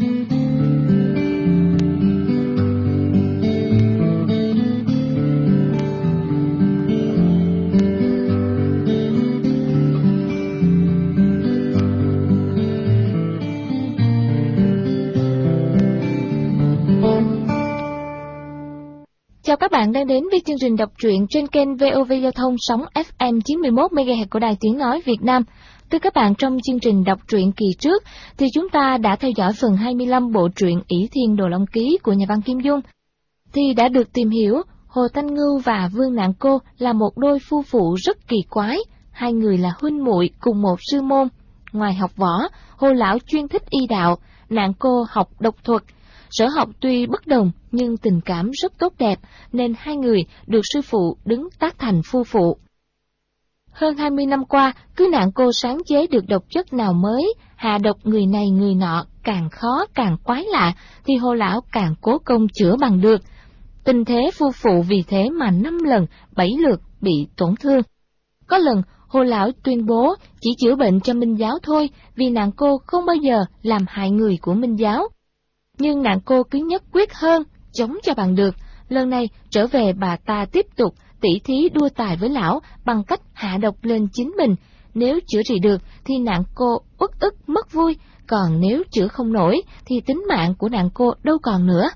Chào các bạn đang đến với chương trình đọc truyện trên kênh VOV Giao thông sóng FM 91 MHz của Đài Tiếng nói Việt Nam. Thưa các bạn, trong chương trình đọc truyện kỳ trước thì chúng ta đã theo dõi phần 25 bộ truyện Ỷ Thiên Đồ Long Ký của nhà văn Kim Dung. Thì đã được tìm hiểu Hồ Thanh Ngưu và Vương Nạn Cô là một đôi phu phụ rất kỳ quái, hai người là huynh muội cùng một sư môn. Ngoài học võ, Hồ lão chuyên thích y đạo, Nạn Cô học độc thuật. Sở học tuy bất đồng nhưng tình cảm rất tốt đẹp nên hai người được sư phụ đứng tác thành phu phụ. Hơn 20 năm qua, cứ Nạn Cô sáng chế được độc chất nào mới, hạ độc người này người nọ càng khó càng quái lạ thì Hồ lão càng cố công chữa bằng được. Tình thế phu phụ vì thế mà 5 lần 7 lượt bị tổn thương. Có lần Hồ lão tuyên bố chỉ chữa bệnh cho Minh giáo thôi vì Nạn Cô không bao giờ làm hại người của Minh giáo. Nhưng Nạn Cô cứ nhất quyết hơn, chống cho bằng được. Lần này trở về bà ta tiếp tục tỉ thí đua tài với lão bằng cách hạ độc lên chính mình. Nếu chữa trị được thì Nạn Cô uất ức mất vui, còn nếu chữa không nổi thì tính mạng của Nạn Cô đâu còn nữa.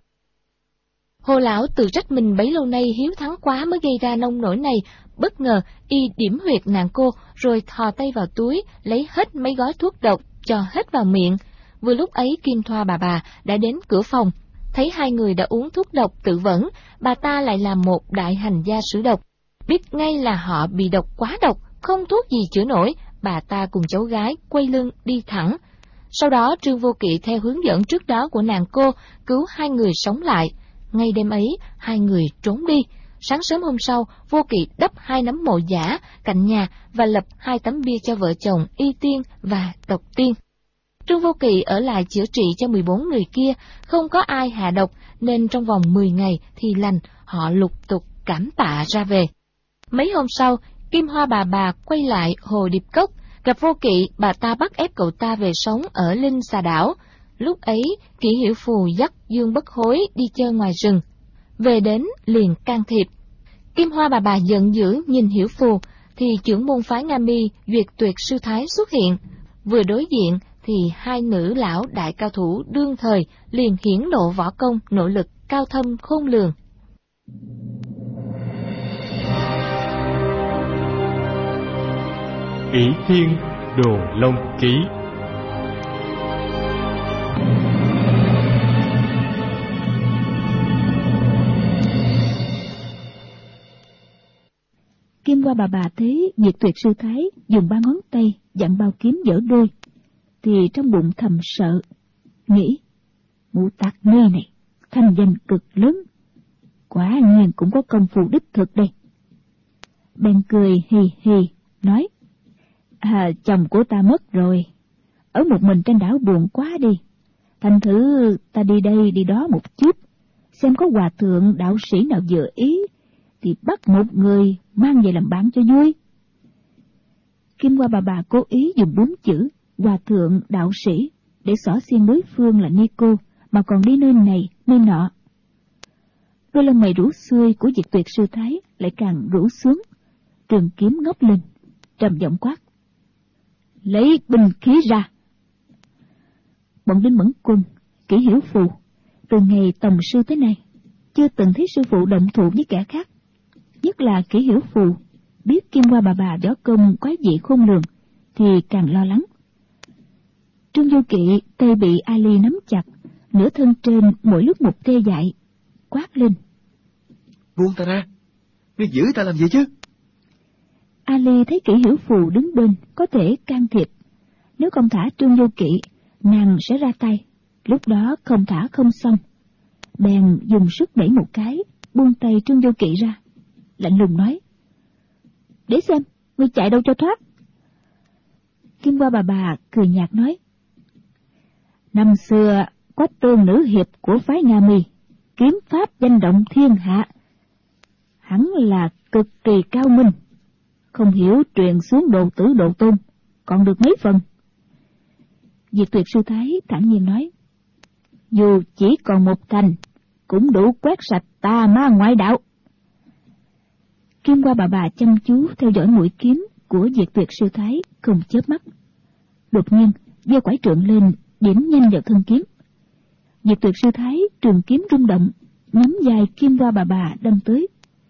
Hồ lão tự trách mình bấy lâu nay hiếu thắng quá mới gây ra nông nỗi này. Bất ngờ y điểm huyệt Nạn Cô rồi thò tay vào túi lấy hết mấy gói thuốc độc cho hết vào miệng. Vừa lúc ấy Kim Thoa bà đã đến cửa phòng, thấy hai người đã uống thuốc độc tự vẫn, bà ta lại là một đại hành gia sử độc, biết ngay là họ bị độc quá độc, không thuốc gì chữa nổi, bà ta cùng cháu gái quay lưng đi thẳng. Sau đó Trương Vô Kỵ theo hướng dẫn trước đó của Nạn Cô cứu hai người sống lại. Ngay đêm ấy hai người trốn đi. Sáng sớm hôm sau, Vô Kỵ đắp 2 nấm mộ giả cạnh nhà và lập 2 tấm bia cho vợ chồng Y Tiên và Tộc Tiên. Trương Vô Kỵ ở lại chữa trị cho 14 người kia, không có ai hạ độc nên trong vòng 10 ngày thì lành, họ lục tục cảm tạ ra về. Mấy hôm sau, Kim Hoa bà quay lại Hồ Điệp Cốc, gặp Vô Kỵ, bà ta bắt ép cậu ta về sống ở Linh Xà Đảo. Lúc ấy, Kỷ Hiểu Phù dắt Dương Bất Hối đi chơi ngoài rừng, về đến liền can thiệp. Kim Hoa bà giận dữ nhìn Hiểu Phù, thì trưởng môn phái Nga Mi Duyệt Tuyệt Sư Thái xuất hiện, vừa đối diện thì hai nữ lão đại cao thủ đương thời liền hiển lộ võ công nội lực cao thâm khôn lường. Ỷ Thiên Đồ Long Ký. Kim Hoa bà thấy Diệt Tuyệt Sư Thái dùng 3 ngón tay dặn bao kiếm dở đôi, thì trong bụng thầm sợ, nghĩ, mụ tạc ni này, thanh danh cực lớn, quả nhiên cũng có công phu đích thực đây. Bèn cười hì hì, nói, chồng của ta mất rồi, ở một mình trên đảo buồn quá đi, thành thử ta đi đây đi đó một chút, xem có hòa thượng đạo sĩ nào vừa ý, thì bắt một người mang về làm bạn cho vui. Kim Hoa bà cố ý dùng 4 chữ hòa thượng đạo sĩ để xỏ xiên đối phương là ni cô, mà còn đi nơi này nơi nọ. Đôi lông mày rũ xuôi của Diệt Tuyệt Sư Thái lại càng rũ xuống, trường kiếm ngóc lên, trầm giọng quát, lấy binh khí ra. Bọn Đinh Mẫn Quân, Kỷ Hiểu Phù từ ngày tòng sư tới nay chưa từng thấy sư phụ động thủ với kẻ khác, nhất là Kỷ Hiểu Phù biết Kim Hoa bà võ công quái dị khôn lường thì càng lo lắng. Trương Vô Kỵ tay bị Ali nắm chặt, nửa thân trên mỗi lúc một tê dại, quát lên, buông ta ra, ngươi giữ ta làm gì chứ? Ali thấy Kỷ Hiểu Phù đứng bên có thể can thiệp, nếu không thả Trương Vô Kỵ nàng sẽ ra tay, lúc đó không thả không xong. Bèn dùng sức đẩy một cái, buông tay Trương Vô Kỵ ra, lạnh lùng nói, để xem ngươi chạy đâu cho thoát. Kim Hoa bà cười nhạt nói, năm xưa Quách Tương nữ hiệp của phái Nga Mi, kiếm pháp danh động thiên hạ, hẳn là cực kỳ cao minh, không hiểu truyền xuống đồ tử độ tôn còn được mấy phần. Diệt Tuyệt Sư Thái thản nhiên nói, dù chỉ còn một thành, cũng đủ quét sạch tà ma ngoại đạo. Kim Hoa bà chăm chú theo dõi mũi kiếm của Diệt Tuyệt Sư Thái, không chớp mắt. Đột nhiên giơ quải trượng lên, điểm nhanh vào thân kiếm. Diệt Tuyệt Sư Thái trường kiếm rung động, nhắm dài Kim Hoa bà đâm tới.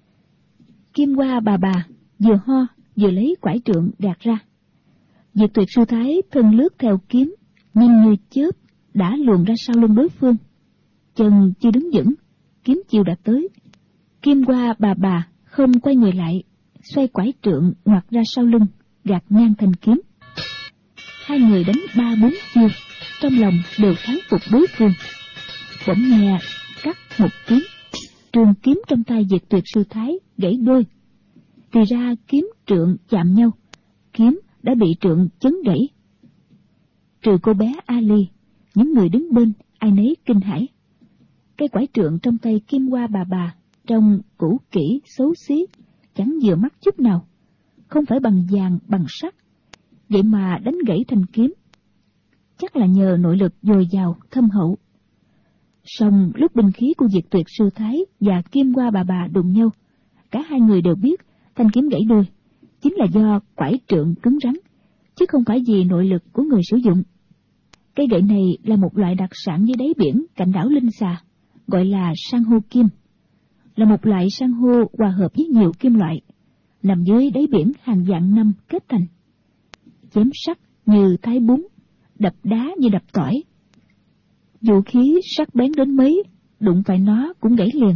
Kim Hoa bà vừa ho vừa lấy quải trượng gạt ra. Diệt Tuyệt Sư Thái thân lướt theo kiếm, nhanh như chớp đã luồn ra sau lưng đối phương. Chân chưa đứng vững, kiếm chiêu đã tới. Kim Hoa bà không quay người lại, xoay quải trượng ngoặt ra sau lưng, gạt ngang thanh kiếm. Hai người đánh 3-4 chiêu, trong lòng đều thán phục đối phương. Bỗng nghe cắt một tiếng, trường kiếm trong tay Diệt Tuyệt Sư Thái gãy đôi. Thì ra kiếm trượng chạm nhau, kiếm đã bị trượng chấn gãy. Trừ cô bé Ali, những người đứng bên ai nấy kinh hãi. Cây quải trượng trong tay Kim Hoa bà trông cũ kỹ xấu xí, chẳng vừa mắt chút nào, không phải bằng vàng bằng sắt, vậy mà đánh gãy thanh kiếm. Chắc là nhờ nội lực dồi dào thâm hậu. Song lúc binh khí của Diệt Tuyệt Sư Thái và Kim Hoa bà đụng nhau, cả hai người đều biết thanh kiếm gãy đôi chính là do quải trượng cứng rắn, chứ không phải vì nội lực của người sử dụng. Cây gậy này là một loại đặc sản dưới đáy biển cạnh đảo Linh Xà, gọi là san hô kim, là một loại san hô hòa hợp với nhiều kim loại, nằm dưới đáy biển hàng vạn năm kết thành. Chém sắt như thái bún, đập đá như đập tỏi. Vũ khí sắc bén đến mấy, đụng phải nó cũng gãy liền.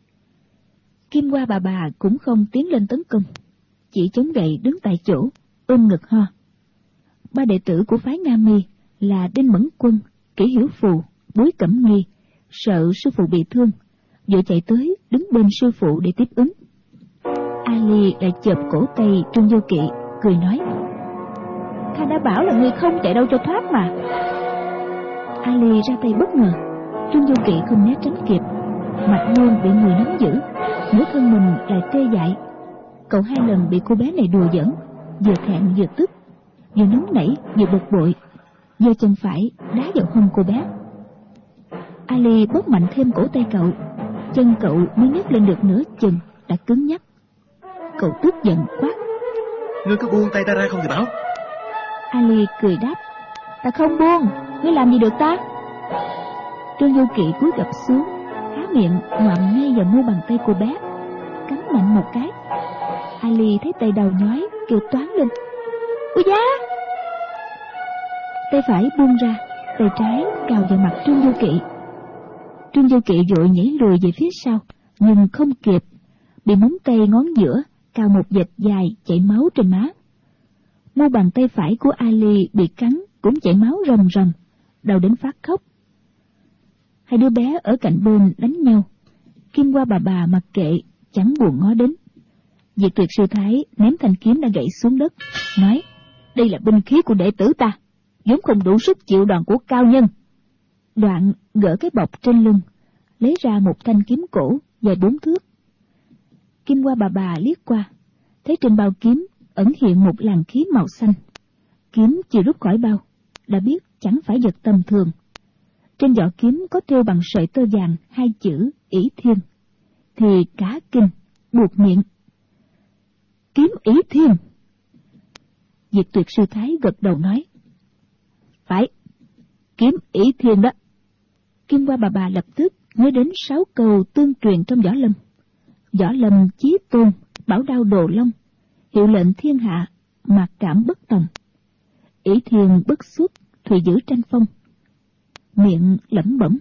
Kim Hoa bà cũng không tiến lên tấn công, chỉ chống gậy đứng tại chỗ, ôm ngực ho. Ba đệ tử của phái Nga Mi là Đinh Mẫn Quân, Kỷ Hiểu Phù, Bối Cẩm Nghi, sợ sư phụ bị thương, vội chạy tới đứng bên sư phụ để tiếp ứng. Ali lại chộp cổ tay Trương Vô Kỵ, cười nói: "Ta đã bảo là ngươi không chạy đâu cho thoát mà." Ali ra tay bất ngờ, Trương Vô Kỵ không né tránh kịp, mặt luôn bị người nắm giữ, nửa thân mình lại tê dại. Cậu hai lần bị cô bé này đùa giỡn, vừa thẹn vừa tức, vừa nóng nảy vừa bực bội, giơ chân phải đá vào hông cô bé. Ali bóp mạnh thêm cổ tay cậu, chân cậu mới nhấc lên được nửa chừng đã cứng nhắc. Cậu tức giận quát: "Ngươi có buông tay ta ra không thì bảo." Ali cười đáp: "Ta không buông, ngươi làm gì được ta?" Trương Vô Kỵ cúi gập xuống, há miệng ngoạm ngay vào mu bàn tay cô bé, cắn mạnh một cái. Ali thấy tay đầu nhói, kêu toáng lên: "Ui da!" Tay phải buông ra, tay trái cào vào mặt Trương Vô Kỵ. Trương Vô Kỵ vội nhảy lùi về phía sau, nhưng không kịp, bị móng tay ngón giữa cào một vệt dài chảy máu trên má. Mu bàn tay phải của Ali bị cắn cũng chảy máu ròng ròng, đau đến phát khóc. Hai đứa bé ở cạnh bên đánh nhau, Kim Hoa bà mặc kệ, chẳng buồn ngó đến. Diệt Tuyệt Sư Thái ném thanh kiếm đã gãy xuống đất, nói: "Đây là binh khí của đệ tử ta, vốn không đủ sức chịu đòn của cao nhân." Đoạn gỡ cái bọc trên lưng, lấy ra một thanh kiếm cổ dài 4 thước. Kim Hoa bà liếc qua, thấy trên bao kiếm ẩn hiện một làn khí màu xanh. Kiếm chưa rút khỏi bao, đã biết chẳng phải vật tầm thường. Trên vỏ kiếm có thêu bằng sợi tơ vàng 2 chữ Ỷ Thiên. Thì cả kinh, buột miệng: "Kiếm Ỷ Thiên!" Diệt Tuyệt Sư Thái gật đầu nói: "Phải, kiếm Ỷ Thiên đó." Kim Hoa bà lập tức nhớ đến 6 câu tương truyền trong Võ Lâm: "Võ Lâm chí tôn, bảo đao đồ long, hiệu lệnh thiên hạ, mạc cảm bất tòng. Ỷ Thiên bất xuất, thùy giữ tranh phong." Miệng lẩm bẩm: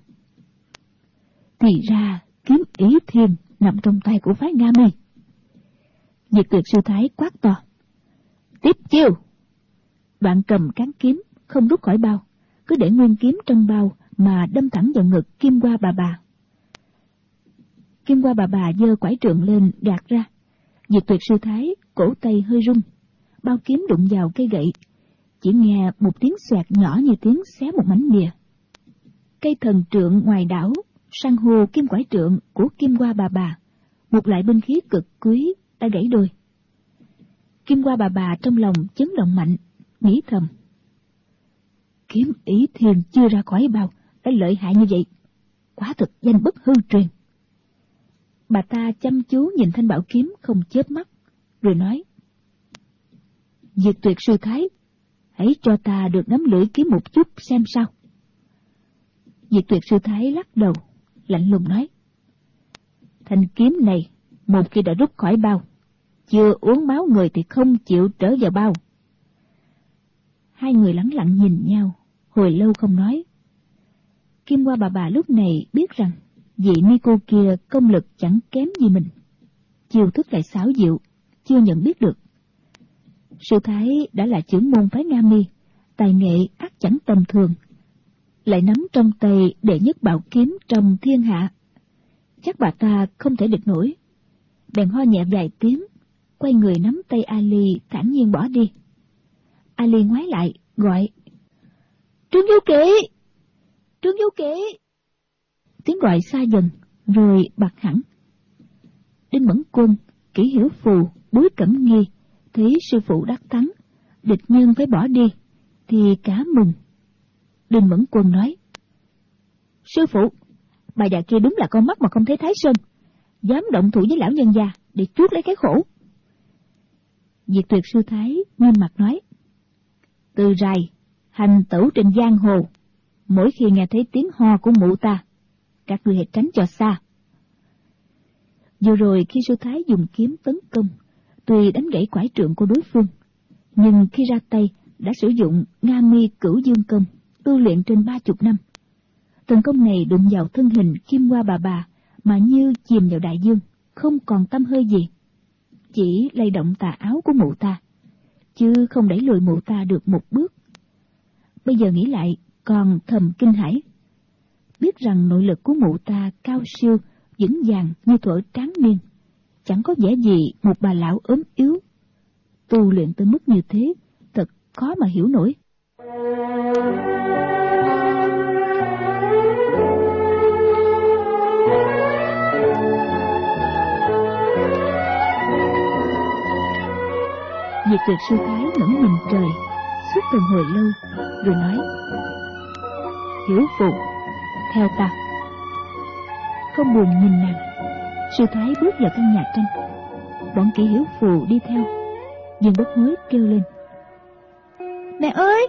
"Thì ra kiếm Ỷ Thiên nằm trong tay của phái Nga Mi." Diệt Tuyệt Sư Thái quát to: "Tiếp chiêu!" Đoạn cầm cán kiếm không rút khỏi bao, cứ để nguyên kiếm trong bao mà đâm thẳng vào ngực Kim Hoa bà. Kim Hoa bà giơ quải trượng lên gạt ra. Diệt Tuyệt Sư Thái cổ tay hơi rung, bao kiếm đụng vào cây gậy, chỉ nghe một tiếng xoẹt nhỏ như tiếng xé một mảnh bìa. Cây thần trượng ngoài đảo, san hô kim quải trượng của Kim Hoa bà, một loại binh khí cực quý, đã gãy đôi. Kim Hoa bà trong lòng chấn động mạnh, nghĩ thầm: "Kiếm Ỷ Thiên chưa ra khỏi bao, đã lợi hại như vậy, quả thực danh bất hư truyền. Bà ta chăm chú nhìn thanh bảo kiếm không chớp mắt, rồi nói: Diệt Tuyệt sư thái, hãy cho ta được nắm lưỡi kiếm một chút xem sao. Diệt Tuyệt sư thái lắc đầu, lạnh lùng nói: Thanh kiếm này một khi đã rút khỏi bao, chưa uống máu người thì không chịu trở vào bao. Hai người lẳng lặng nhìn nhau, hồi lâu không nói. Kim Hoa bà lúc này biết rằng vị ni cô kia công lực chẳng kém gì mình, chiêu thức lại xảo diệu, chưa nhận biết được. Sư thái đã là trưởng môn phái Nga Mi, tài nghệ ắt chẳng tầm thường, lại nắm trong tay đệ nhất bảo kiếm trong thiên hạ, chắc bà ta không thể địch nổi. Bèn ho nhẹ vài tiếng, quay người nắm tay Ali thản nhiên bỏ đi. Ali ngoái lại gọi: Trương Du Kỵ, Trương Du Kỵ. Tiếng gọi xa dần rồi bặt hẳn. Đinh Mẫn Quân, Kỷ Hiểu Phù, Bối Cẩm Nghi thấy sư phụ đắc thắng, địch nhân phải bỏ đi, thì cả mừng. Đinh Mẫn Quân nói: Sư phụ, bà già kia đúng là con mắt mà không thấy Thái Sơn, dám động thủ với lão nhân gia để chuốc lấy cái khổ. Diệt Tuyệt sư thái nghiêm mặt nói: Từ rày hành tẩu trên giang hồ, mỗi khi nghe thấy tiếng ho của mụ ta, các ngươi hãy tránh cho xa. Vừa rồi khi sư thái dùng kiếm tấn công, tuy đánh gãy quải trượng của đối phương, nhưng khi ra tay đã sử dụng Nga Mi Cửu Dương Công, tu luyện trên 30 năm. Thần công này đụng vào thân hình Kim Hoa bà mà như chìm vào đại dương, không còn tăm hơi gì, chỉ lay động tà áo của mụ ta, chứ không đẩy lùi mụ ta được một bước. Bây giờ nghĩ lại còn thầm kinh hãi, biết rằng nội lực của mụ ta cao siêu, vững vàng như thuở tráng niên, chẳng có vẻ gì một bà lão ốm yếu. Tu luyện tới mức như thế, thật khó mà hiểu nổi. Diệt Tuyệt sư thái ngẩng nhìn trời, suốt từng hồi lâu, rồi nói: Hiểu Phù, theo ta. Không buồn nhìn nàng, sư thái bước vào căn nhà tranh. Bọn Kỷ Hiểu Phù đi theo, Dương Bất Hối kêu lên: Mẹ ơi!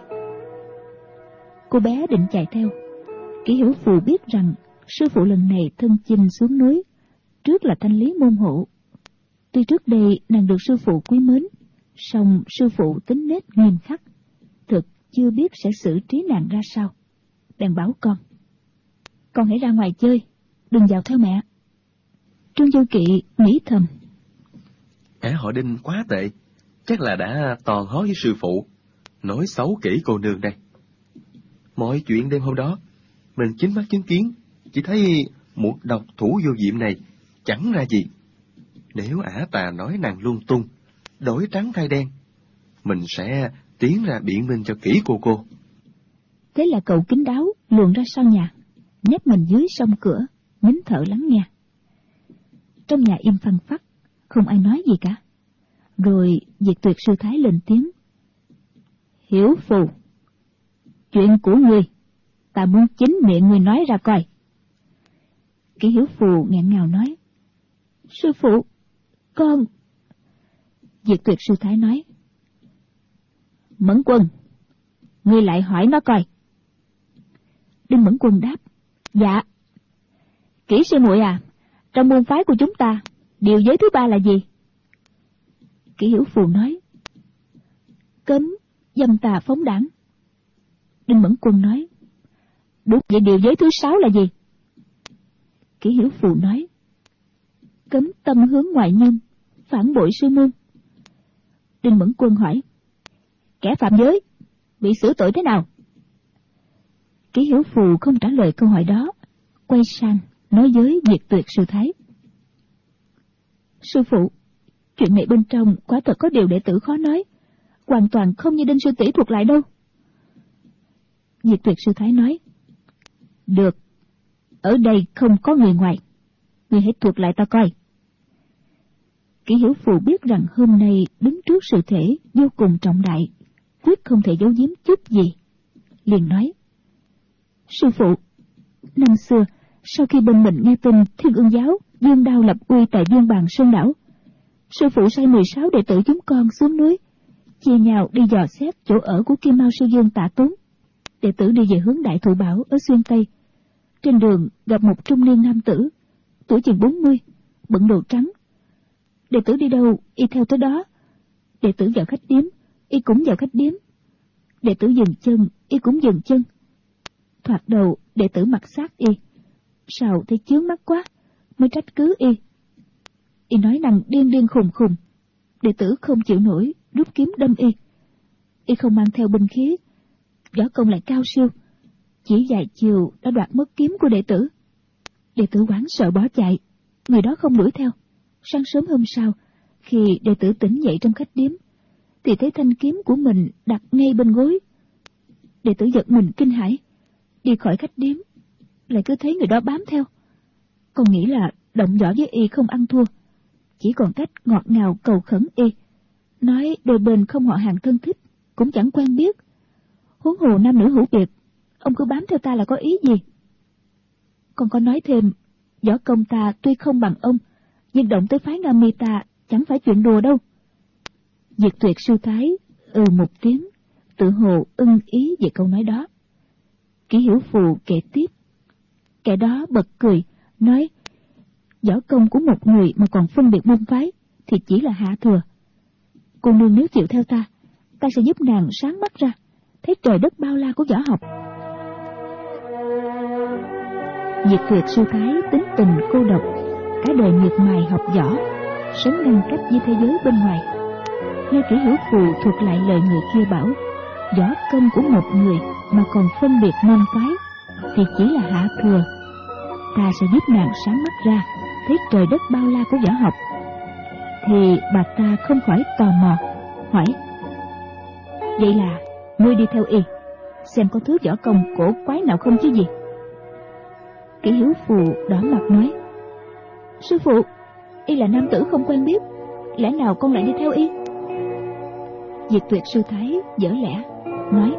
Cô bé định chạy theo. Kỷ Hiểu Phù biết rằng sư phụ lần này thân chinh xuống núi, trước là thanh lý môn hộ. Tuy trước đây nàng được sư phụ quý mến, song sư phụ tính nết nghiêm khắc, thực chưa biết sẽ xử trí nàng ra sao. Bèn bảo con hãy ra ngoài chơi, đừng vào theo mẹ. Trương Du Kỵ nghĩ thầm: Kẻ họ Đinh quá tệ, chắc là đã tòn hó với sư phụ, nói xấu Kỷ cô nương đây. Mọi chuyện đêm hôm đó mình chính mắt chứng kiến, chỉ thấy một độc thủ vô diệm này chẳng ra gì. Nếu ả ta nói nàng lung tung, đổi trắng thay đen, mình sẽ tiến ra biện minh cho Kỷ cô. Thế là cậu kín đáo luồn ra sau nhà, nhét mình dưới song cửa, nín thở lắng nghe. Trong nhà im phăng phắc, không ai nói gì cả. Rồi Diệt Tuyệt sư thái lên tiếng: Hiểu Phù, chuyện của ngươi, ta muốn chính miệng ngươi nói ra coi. Kỷ Hiểu Phù nghẹn ngào nói: Sư phụ, con... Diệt Tuyệt sư thái nói: Mẫn Quân, ngươi lại hỏi nó coi. Đinh Mẫn Quân đáp: Dạ. Kỷ sư muội à, trong môn phái của chúng ta, điều giới thứ 3 là gì? Kỷ Hiểu Phù nói: Cấm dâm tà phóng đảng. Đinh Mẫn Quân nói: Đúng vậy, điều giới thứ 6 là gì? Kỷ Hiểu Phù nói: Cấm tâm hướng ngoại nhân, phản bội sư môn. Đinh Mẫn Quân hỏi: Kẻ phạm giới bị xử tội thế nào? Kỷ Hiểu Phù không trả lời câu hỏi đó, quay sang nói với Diệt Tuyệt sư thái: Sư phụ, chuyện này bên trong quả thật có điều đệ tử khó nói, hoàn toàn không như Đinh sư tỷ thuật lại đâu. Diệt Tuyệt sư thái nói: Được, ở đây không có người ngoài, ngươi hãy thuật lại ta coi. Kỷ Hiểu Phù biết rằng hôm nay đứng trước sự thể vô cùng trọng đại, quyết không thể giấu giếm chút gì, liền nói: Sư phụ, Năm xưa, sau khi bên mình nghe tin Thiên Ương giáo dương đao lập uy tại Viên Bàn Sơn đảo, sư phụ sai 16 đệ tử chúng con xuống núi, chia nhau đi dò xét chỗ ở của Kim Mao Sư Dương Tạ Tốn. Đệ tử đi về hướng Đại Thụ Bảo ở Xuyên Tây. Trên đường gặp một trung niên nam tử, tuổi chừng 40, bận đồ trắng. Đệ tử đi đâu, y theo tới đó. Đệ tử vào khách điếm, y cũng vào khách điếm. Đệ tử dừng chân, y cũng dừng chân. Thoạt đầu đệ tử mặc sát y, sau thấy chướng mắt quá, mới trách cứ y. Y nói năng điên điên khùng khùng. Đệ tử không chịu nổi, rút kiếm đâm y. Y không mang theo binh khí, võ công lại cao siêu, chỉ vài chiều đã đoạt mất kiếm của đệ tử. Đệ tử hoảng sợ bỏ chạy, người đó không đuổi theo. Sáng sớm hôm sau, khi đệ tử tỉnh dậy trong khách điếm, thì thấy thanh kiếm của mình đặt ngay bên gối. Đệ tử giật mình kinh hãi, đi khỏi khách điếm, lại cứ thấy người đó bám theo. Còn nghĩ là động võ với y không ăn thua, chỉ còn cách ngọt ngào cầu khẩn y, nói đôi bên không họ hàng thân thích, cũng chẳng quen biết. Huống hồ nam nữ hữu biệt, ông cứ bám theo ta là có ý gì? Còn có nói thêm, võ công ta tuy không bằng ông, nhưng động tới phái Nga Mi ta chẳng phải chuyện đùa đâu. Diệt Tuyệt sư thái một tiếng, tự hồ ưng ý về câu nói đó. Kỷ Hiểu Phù kể tiếp. Kẻ đó bật cười, nói, võ công của một người mà còn phân biệt môn phái thì chỉ là hạ thừa. Cô nương nếu chịu theo ta, ta sẽ giúp nàng sáng mắt ra, thấy trời đất bao la của võ học. Diệt Tuyệt sư thái tính tình cô độc, cả đời miệt mài học võ, sống ngăn cách với thế giới bên ngoài. Nghe Kỷ Hiểu Phù thuật lại lời người kia bảo, võ công của một người mà còn phân biệt môn phái thì chỉ là hạ thừa. Ta sẽ giúp nàng sáng mắt ra, thấy trời đất bao la của võ học. Thì bà ta không khỏi tò mò, hỏi, vậy là ngươi đi theo y, xem có thứ võ công cổ quái nào không chứ gì? Kỷ Hiểu Phù đỏ mặt nói, sư phụ, y là nam tử không quen biết, lẽ nào con lại đi theo y? Diệt Tuyệt sư thái dở lẽ, nói,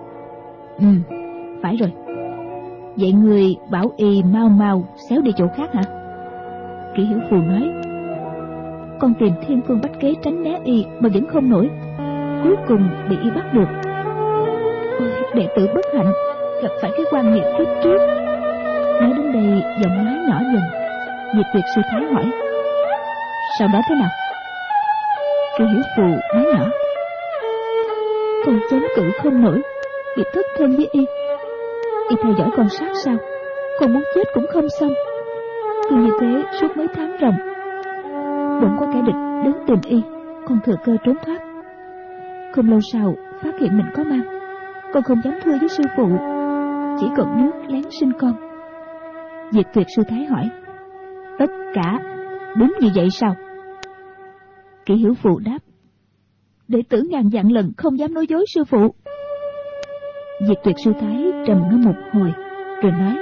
phải rồi. Vậy người bảo y mau mau xéo đi chỗ khác hả? Kỷ Hiểu Phù nói, con tìm thiên phương bách kế tránh né y mà vẫn không nổi, cuối cùng bị y bắt được. Ôi, đệ tử bất hạnh gặp phải cái quan nghiệp kiếp trước. Nói đến đây giọng nói nhỏ dần. Diệt Tuyệt sư thái hỏi, sau đó thế nào? Kỷ Hiểu Phù nói nhỏ, con chống cự không nổi, bị thất thân với y. Y theo dõi con sát sao, con muốn chết cũng không xong. Cứ như thế suốt mấy tháng ròng. Bỗng có kẻ địch đến tìm y, con thừa cơ trốn thoát. Không lâu sau phát hiện mình có mang, con không dám thưa với sư phụ, chỉ còn nước lén sinh con. Diệt Tuyệt sư thái hỏi, tất cả đúng như vậy sao? Kỷ Hiểu Phù đáp, đệ tử ngàn vạn lần không dám nói dối sư phụ. Diệt Tuyệt sư thái trầm ngâm một hồi rồi nói,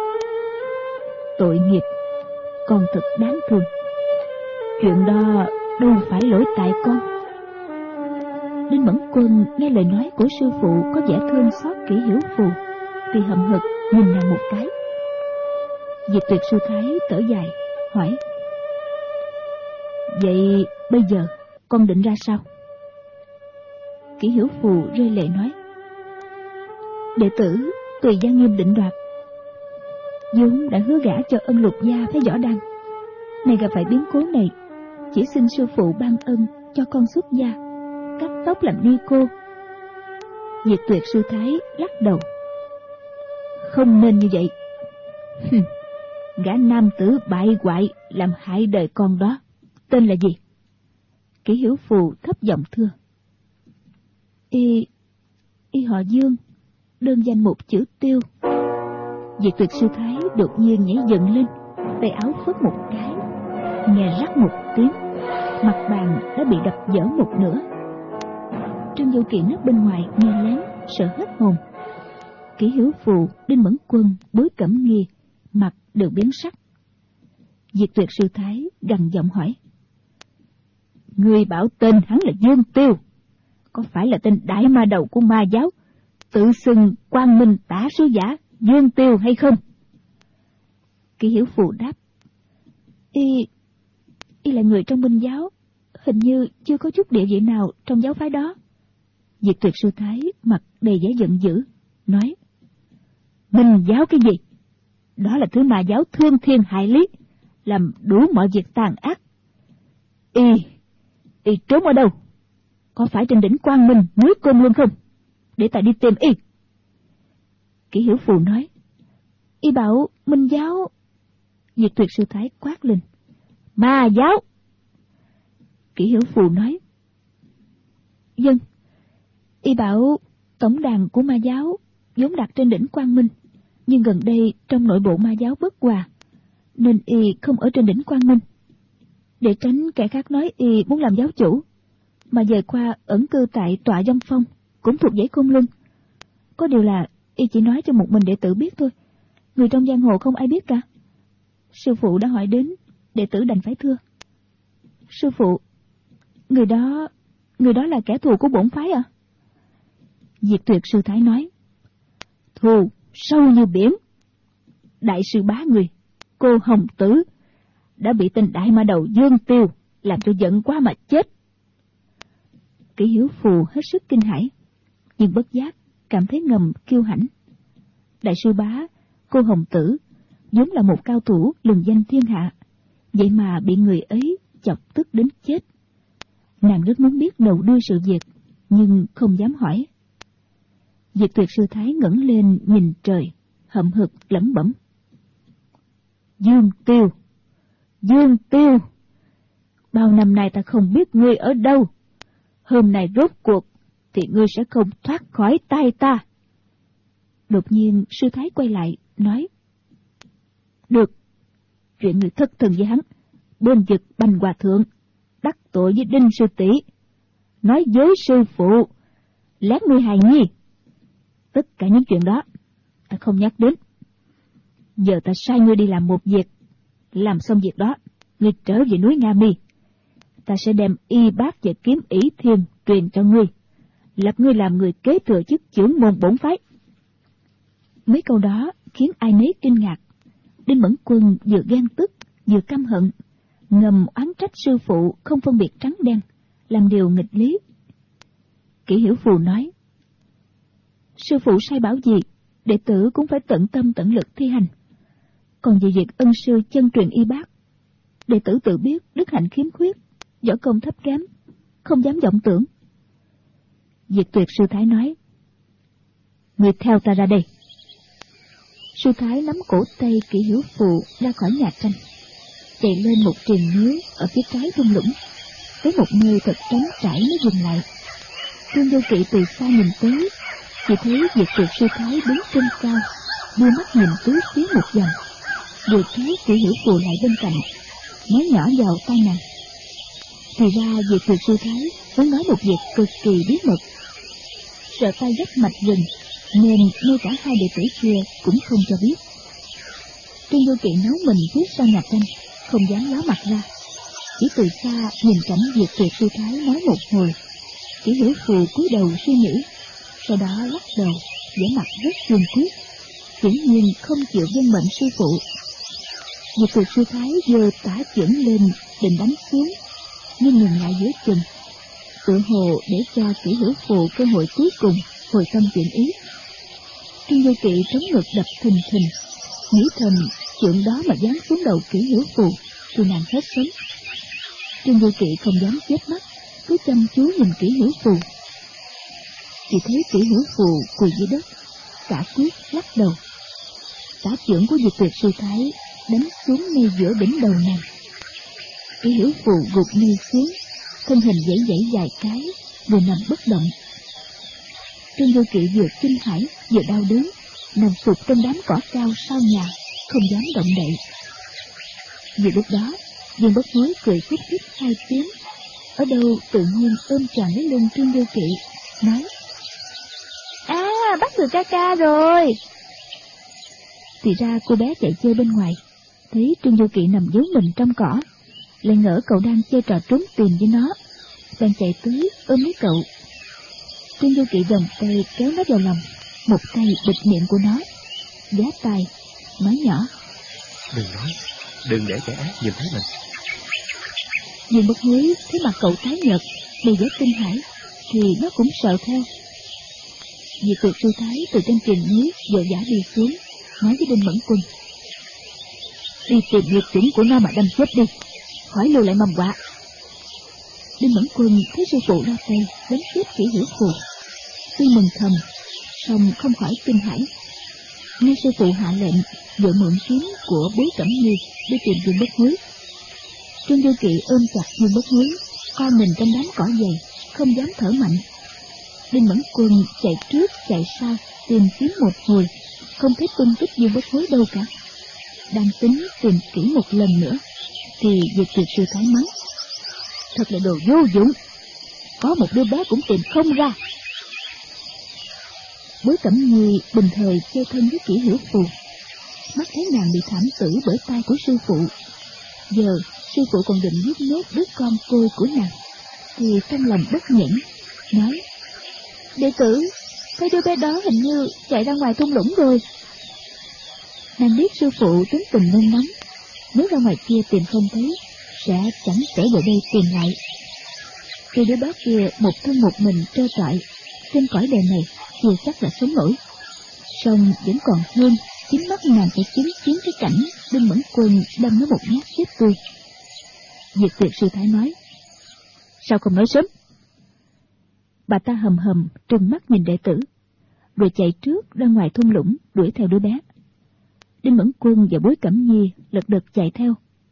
tội nghiệp, con thật đáng thương. Chuyện đó đâu phải lỗi tại con. Đinh Mẫn Quân nghe lời nói của sư phụ có vẻ thương xót Kỷ Hiểu Phù, thì hậm hực nhìn nàng một cái. Diệt Tuyệt sư thái thở dài hỏi, vậy bây giờ con định ra sao? Kỷ Hiểu Phù rơi lệ nói, đệ tử tùy Giang Nghiêm định đoạt. vốn đã hứa gả cho Ân Lục gia phái võ đăng, nay gặp phải biến cố này, chỉ xin sư phụ ban ân cho con xuất gia, cắt tóc làm ni cô. Diệt Tuyệt sư thái lắc đầu, không nên như vậy. Gã nam tử bại hoại làm hại đời con đó, tên là gì? Kỷ Hiểu Phù thấp giọng thưa, y họ Dương, đơn danh một chữ Tiêu. Diệt Tuyệt sư thái đột nhiên nhảy dựng lên, tay áo phất một cái, nghe rắc một tiếng, mặt bàn đã bị đập vỡ một nửa. Trương Vô Kỵ nấp bên ngoài nghe lén, sợ hết hồn. Kỷ Hiểu Phù, Đinh Mẫn Quân, Bối Cẩm Nghi mặt đều biến sắc. Diệt Tuyệt sư thái gằn giọng hỏi, người bảo tên hắn là Dương Tiêu, có phải là tên đại ma đầu của ma giáo, tự xưng Quang Minh Tả sứ giả Dương Tiêu hay không? Kỷ Hiểu Phù đáp: Y là người trong Minh giáo, hình như chưa có chút địa vị nào trong giáo phái đó. Diệt Tuyệt Sư Thái mặt đầy vẻ giận dữ, nói: Minh giáo cái gì? Đó là thứ mà giáo thương thiên hại lý, làm đủ mọi việc tàn ác. Y trốn ở đâu? Có phải trên đỉnh Quang Minh, núi Côn Luân không? Để ta đi tìm y. Kỷ Hiểu Phù nói: Y bảo Minh giáo. Diệt Tuyệt Sư Thái quát lên: Ma giáo! Kỷ Hiểu Phù nói: Dân. Y bảo tổng đàn của ma giáo vốn đặt trên đỉnh Quang Minh, nhưng gần đây trong nội bộ ma giáo bất hòa, nên y không ở trên đỉnh Quang Minh. Để tránh kẻ khác nói y muốn làm giáo chủ, mà về qua ẩn cư tại tọa Dông Phong, cũng thuộc dãy Côn Luân. Có điều là y chỉ nói cho một mình đệ tử biết thôi, người trong giang hồ không ai biết cả. Sư phụ đã hỏi đến, đệ tử đành phải thưa. Sư phụ, người đó là kẻ thù của bổn phái à? Diệt Tuyệt Sư Thái nói: Thù sâu như biển. Đại sư bá người, cô Hồng Tử, đã bị tên đại ma đầu Dương Tiêu làm cho giận quá mà chết. Kỷ Hiểu Phù hết sức kinh hãi, nhưng bất giác cảm thấy ngầm kiêu hãnh. Đại sư bá, cô Hồng Tử vốn là một cao thủ lừng danh thiên hạ, vậy mà bị người ấy chọc tức đến chết. Nàng rất muốn biết đầu đuôi sự việc, nhưng không dám hỏi. Diệt Tuyệt Sư Thái ngẩng lên nhìn trời, hậm hực lẩm bẩm: Dương Tiêu, bao năm nay ta không biết ngươi ở đâu, hôm nay rốt cuộc thì ngươi sẽ không thoát khỏi tay ta. Đột nhiên Sư Thái quay lại nói: Được, chuyện người thất thần với hắn, bên vực Bành Hòa Thượng, đắc tội với Đinh sư tỷ, nói dối sư phụ, lén nuôi hài nhi, tất cả những chuyện đó ta không nhắc đến. Giờ ta sai ngươi đi làm một việc, làm xong việc đó ngươi trở về núi Nga Mi, ta sẽ đem y bát và kiếm ỷ thiên truyền cho ngươi, lập ngươi làm người kế thừa chức trưởng môn bổn phái. Mấy câu đó khiến ai nấy kinh ngạc. Đinh Mẫn Quân vừa ghen tức vừa căm hận, ngầm oán trách sư phụ không phân biệt trắng đen, làm điều nghịch lý. Kỷ Hiểu Phù nói: Sư phụ sai bảo gì, đệ tử cũng phải tận tâm tận lực thi hành. Còn về việc ân sư chân truyền y bác, đệ tử tự biết đức hạnh khiếm khuyết, võ công thấp kém, không dám vọng tưởng. Diệt Tuyệt Sư Thái nói: Người theo ta ra đây. Sư Thái nắm cổ tay Kỷ Hiểu Phù ra khỏi nhà tranh, chạy lên một triền núi ở phía trái thung lũng, tới một nơi thật trống trải mới dừng lại. Trương Vô Kỵ từ xa nhìn tới, chỉ thấy Diệt Tuyệt Sư Thái đứng trên cao, đưa mắt nhìn tứ phía một vòng, rồi kéo Kỷ Hiểu Phù lại bên cạnh, nói nhỏ vào tai nàng. Thì ra Diệt Tuyệt Sư Thái muốn nói một việc cực kỳ bí mật, sợ tay dắt mạch rừng, nên ngay cả hai đệ tử kia cũng không cho biết. Trương Vô Kỵ nấu mình phía sau nhà tranh, không dám ló mặt ra, chỉ từ xa nhìn cảnh Diệt Tuyệt Sư Thái nói một hồi. Kỷ Hiểu Phù cúi đầu suy nghĩ, sau đó lắc đầu, vẻ mặt rất kiên quyết, hiển nhiên không chịu vâng mệnh sư phụ. Diệt Tuyệt Sư Thái giơ tả chưởng lên định đánh xuống, nhưng ngừng lại giữa chừng, tựa hồ để cho Kỷ Hiểu Phù cơ hội cuối cùng hồi tâm chuyển ý. Trương Vô Kỵ trống ngực đập thình thình, nghĩ thầm chưởng đó mà giáng xuống đầu Kỷ Hiểu Phù thì nàng hết sống. Trương Vô Kỵ không dám chớp mắt, cứ chăm chú nhìn Kỷ Hiểu Phù. Chỉ thấy Kỷ Hiểu Phù quỳ dưới đất, cả quyết lắc đầu. Tả chưởng của Diệt Tuyệt Sư Thái đánh xuống ngay giữa đỉnh đầu nàng. Kỷ Hiểu Phù gục ngay xuống, thân hình dãy dãy vài cái, rồi nằm bất động. Trương Vô Kỵ vừa kinh hãi vừa đau đớn, nằm sụp trong đám cỏ cao sau nhà, không dám động đậy. Vừa lúc đó, Dương Bất Hối cười khúc khích hai tiếng, ở đâu tự nhiên ôm tròn lấy lưng Trương Vô Kỵ, nói: Bắt được ca ca rồi. Thì ra cô bé chạy chơi bên ngoài, thấy Trương Vô Kỵ nằm giấu mình trong cỏ, lại ngỡ cậu đang chơi trò trốn tìm với nó, đang chạy tới ôm lấy cậu. Trương Vô Kỵ vòng tay kéo nó vào lòng, một tay bịt miệng của nó, ghé tai nói nhỏ: Đừng nói, đừng để kẻ ác nhìn thấy mình. Dương Bất Hối thấy mặt cậu tái nhợt, đầy vẻ kinh hãi, thì nó cũng sợ theo. Diệt Tuyệt Sư Thái từ trên triền núi vội vã đi xuống, nói với Đinh Mẫn Quân: đi tìm nghiệp chủng của nó mà đâm chết đi, khỏi lưu lại mầm họa. Đinh Mẫn Quân thấy sư phụ ra tay đánh chết Kỷ Hiểu Phù, tuy mừng thầm, song không khỏi kinh hãi. Nghe sư phụ hạ lệnh, vội mượn kiếm của Bối Cẩm Nhi đi tìm Dương Bất Hối. Trương Vô Kỵ ôm chặt Dương Bất Hối, co mình trong đám cỏ dày, không dám thở mạnh. Đinh Mẫn Quân chạy trước chạy sau tìm kiếm một hồi, không thấy tung tích Dương Bất Hối đâu cả. Đang tính tìm kỹ một lần nữa, thì Diệt Tuyệt Sư Thái mắng: thật là đồ vô dụng, có một đứa bé cũng tìm không ra. Bối Cẩm Nhi bình thời chơi thân với Kỷ Hiểu Phù, mắt thấy nàng bị thảm tử bởi tay của sư phụ, giờ sư phụ còn định giết nốt đứa con cô của nàng, thì trong lòng bất nhẫn, nói: đệ tử thấy đứa bé đó hình như chạy ra ngoài thung lũng rồi. Nàng biết sư phụ tính tình nôn nóng, nếu ra ngoài kia tìm không thấy, sẽ chẳng thể về đây tìm lại. Khi đứa bé kia một thân một mình trơ trọi trên cõi đời này, chưa chắc là sống nổi, song vẫn còn hơn chính mắt nàng phải chứng kiến cái cảnh Đinh Mẫn Quân đâm nó một nhát chết tươi. Diệt Tuyệt Sư Thái nói: sao không nói sớm? Bà ta hầm hầm trừng mắt nhìn đệ tử, rồi chạy trước ra ngoài thung lũng đuổi theo đứa bé. Đinh Mẫn Quân và Bối Cẩm Nhi lật đật chạy theo.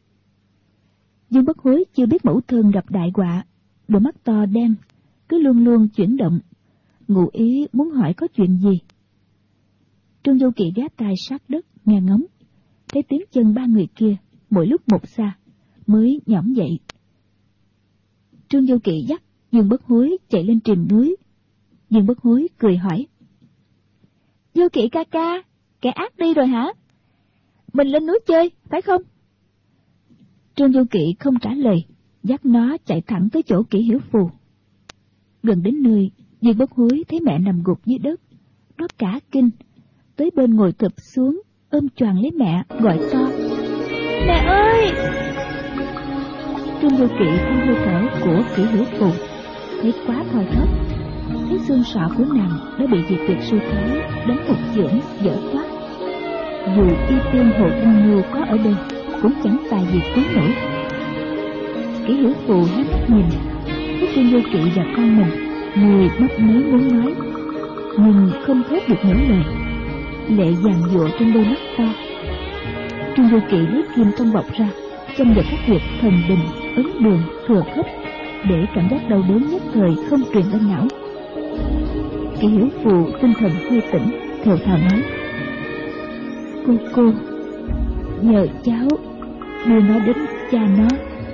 Dương Bất Hối chưa biết mẫu thân gặp đại họa, đôi mắt to đen cứ luôn luôn chuyển động, ngụ ý muốn hỏi có chuyện gì. Trương Vô Kỵ ghé tai sát đất nghe ngóng, thấy tiếng chân ba người kia mỗi lúc một xa, mới nhõm dậy. Trương Vô Kỵ dắt Dương Bất Hối chạy lên triền núi. Dương Bất Hối cười hỏi: Vô Kỵ ca ca, kẻ ác đi rồi hả? Mình lên núi chơi, phải không? Trương Vô Kỵ không trả lời, dắt nó chạy thẳng tới chỗ Kỷ Hiểu Phù. Gần đến nơi, Dương Bất Hối thấy mẹ nằm gục dưới đất, nó cả kinh, tới bên ngồi thụp xuống, ôm choàng lấy mẹ, gọi to: mẹ ơi! Trương Vô Kỵ theo hơi thở của Kỷ Hiểu Phù, thấy quá thoi thóp, thấy xương sọ của nàng đã bị Diệt Tuyệt Sư Thái đánh một chưởng dở toát. Dù Y Tiên Hồ Thanh Nhu có ở đây, cũng chẳng tài gì cứu nổi. Kỷ Hiểu Phù hé mắt nhìn, thấy Trương Vô Kỵ và con mình, người mấp máy muốn nói, nhưng không thốt được nửa lời, lệ giàn giụa trên đôi mắt to. Trương Vô Kỵ lấy kim trong bọc ra, châm vào các huyệt thần đình, ấn đường, thừa khớp, để cảm giác đau đớn nhất thời không truyền lên não. Kỷ Hiểu Phù tinh thần hơi tỉnh, thều thào nói: cô, nhờ cháu đưa nó đến cha nó.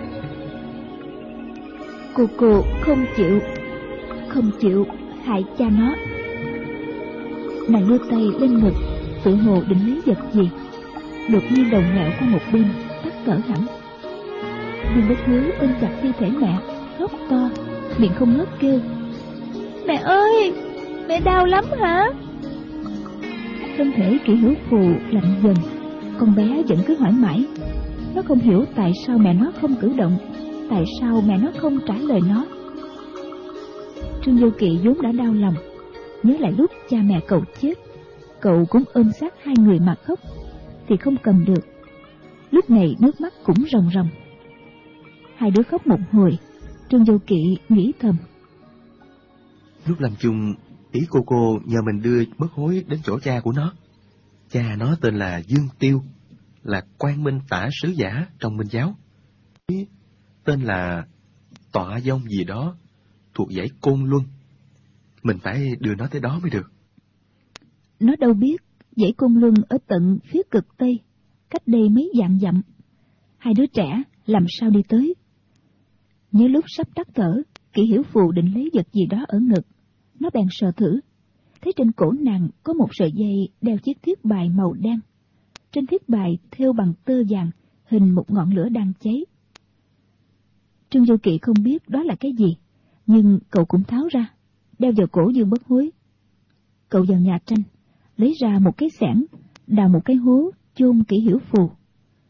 Cô không chịu hại cha nó. Nàng đưa tay lên ngực, tự hồ định lấy vật gì, đột nhiên đầu nhẹo qua một bên, tắt thở hẳn. Dương Bất Hối ôm chặt thi thể mẹ, khóc to, miệng không ngớt kêu: mẹ ơi, mẹ đau lắm hả? Thân thể Kỷ Hiểu Phù lạnh dần, con bé vẫn cứ hỏi mãi. Nó không hiểu tại sao mẹ nó không cử động, tại sao mẹ nó không trả lời nó. Trương Vô Kỵ vốn đã đau lòng, nhớ lại lúc cha mẹ cậu chết, cậu cũng ôm sát hai người mà khóc, thì không cầm được. Lúc này nước mắt cũng ròng ròng. Hai đứa khóc một hồi, Trương Vô Kỵ nghĩ thầm: lúc làm chung, ý cô nhờ mình đưa Bất Hối đến chỗ cha của nó. Cha nó tên là Dương Tiêu, là Quang Minh Tả Sứ Giả trong Minh Giáo. Tên là Tọa Vong gì đó, thuộc dãy Côn Luân. Mình phải đưa nó tới đó mới được. Nó đâu biết dãy Côn Luân ở tận phía cực Tây, cách đây mấy vạn dặm. Hai đứa trẻ làm sao đi tới? Nhớ lúc sắp tắt thở, Kỷ Hiểu Phù định lấy vật gì đó ở ngực. Nó bèn sờ thử, thấy trên cổ nàng có một sợi dây đeo chiếc thiết bài màu đen. Trên thiết bài thêu bằng tơ vàng, hình một ngọn lửa đang cháy. Trương Vô Kỵ không biết đó là cái gì, nhưng cậu cũng tháo ra, đeo vào cổ Dương Bất Hối. Cậu vào nhà tranh, lấy ra một cái xẻng, đào một cái hố chôn Kỷ Hiểu Phù,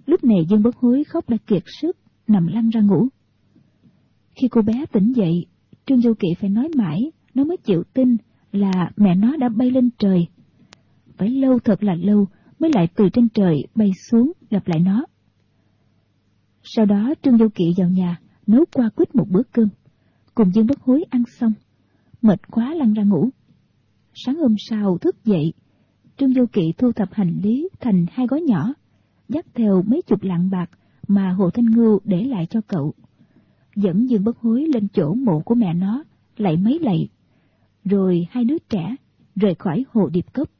Lúc này Dương Bất Hối khóc đã kiệt sức, nằm lăn ra ngủ. Khi cô bé tỉnh dậy, Trương Du Kỵ phải nói mãi, nó mới chịu tin là mẹ nó đã bay lên trời. Phải lâu thật là lâu mới lại từ trên trời bay xuống gặp lại nó. Sau đó Trương Du Kỵ vào nhà nấu qua quýt một bữa cơm, cùng Dương Bất Hối ăn xong, mệt quá lăn ra ngủ. Sáng hôm sau thức dậy, Trương Du Kỵ thu thập hành lý thành 2 gói nhỏ, dắt theo mấy chục lạng bạc mà Hồ Thanh Ngưu để lại cho cậu, dẫn Dương Bất Hối lên chỗ mộ của mẹ nó, lạy mấy lạy, rồi 2 đứa trẻ rời khỏi Hồ Điệp Cốc.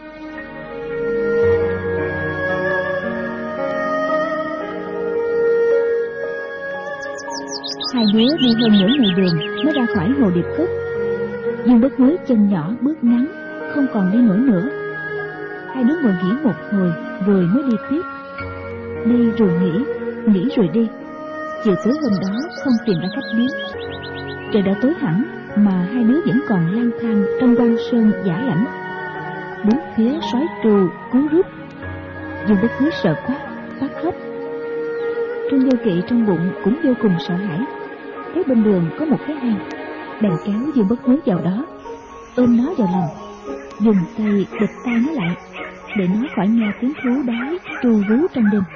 Hai đứa đi hơn nửa ngày đường mới ra khỏi Hồ Điệp Cốc. Dương Bất Hối chân nhỏ bước ngắn, không còn đi nổi nữa. Hai đứa ngồi nghỉ một hồi rồi mới đi tiếp. Đi rồi nghỉ rồi đi. Chiều tối hôm đó không tìm ra cách biến. Trời đã tối hẳn mà hai đứa vẫn còn lang thang trong quang sơn dã lạnh. Bốn phía sói trù cú rút. Dương Bất Hối sợ quá, phát khóc. Trương Du Kỵ trong bụng cũng vô cùng sợ hãi. Thấy bên đường có một cái hang, bèn kéo Dương Bất Hối vào đó, ôm nó vào lòng, dùng tay bịt tai nó lại để nó khỏi nghe tiếng thú đói tru rú trong đêm.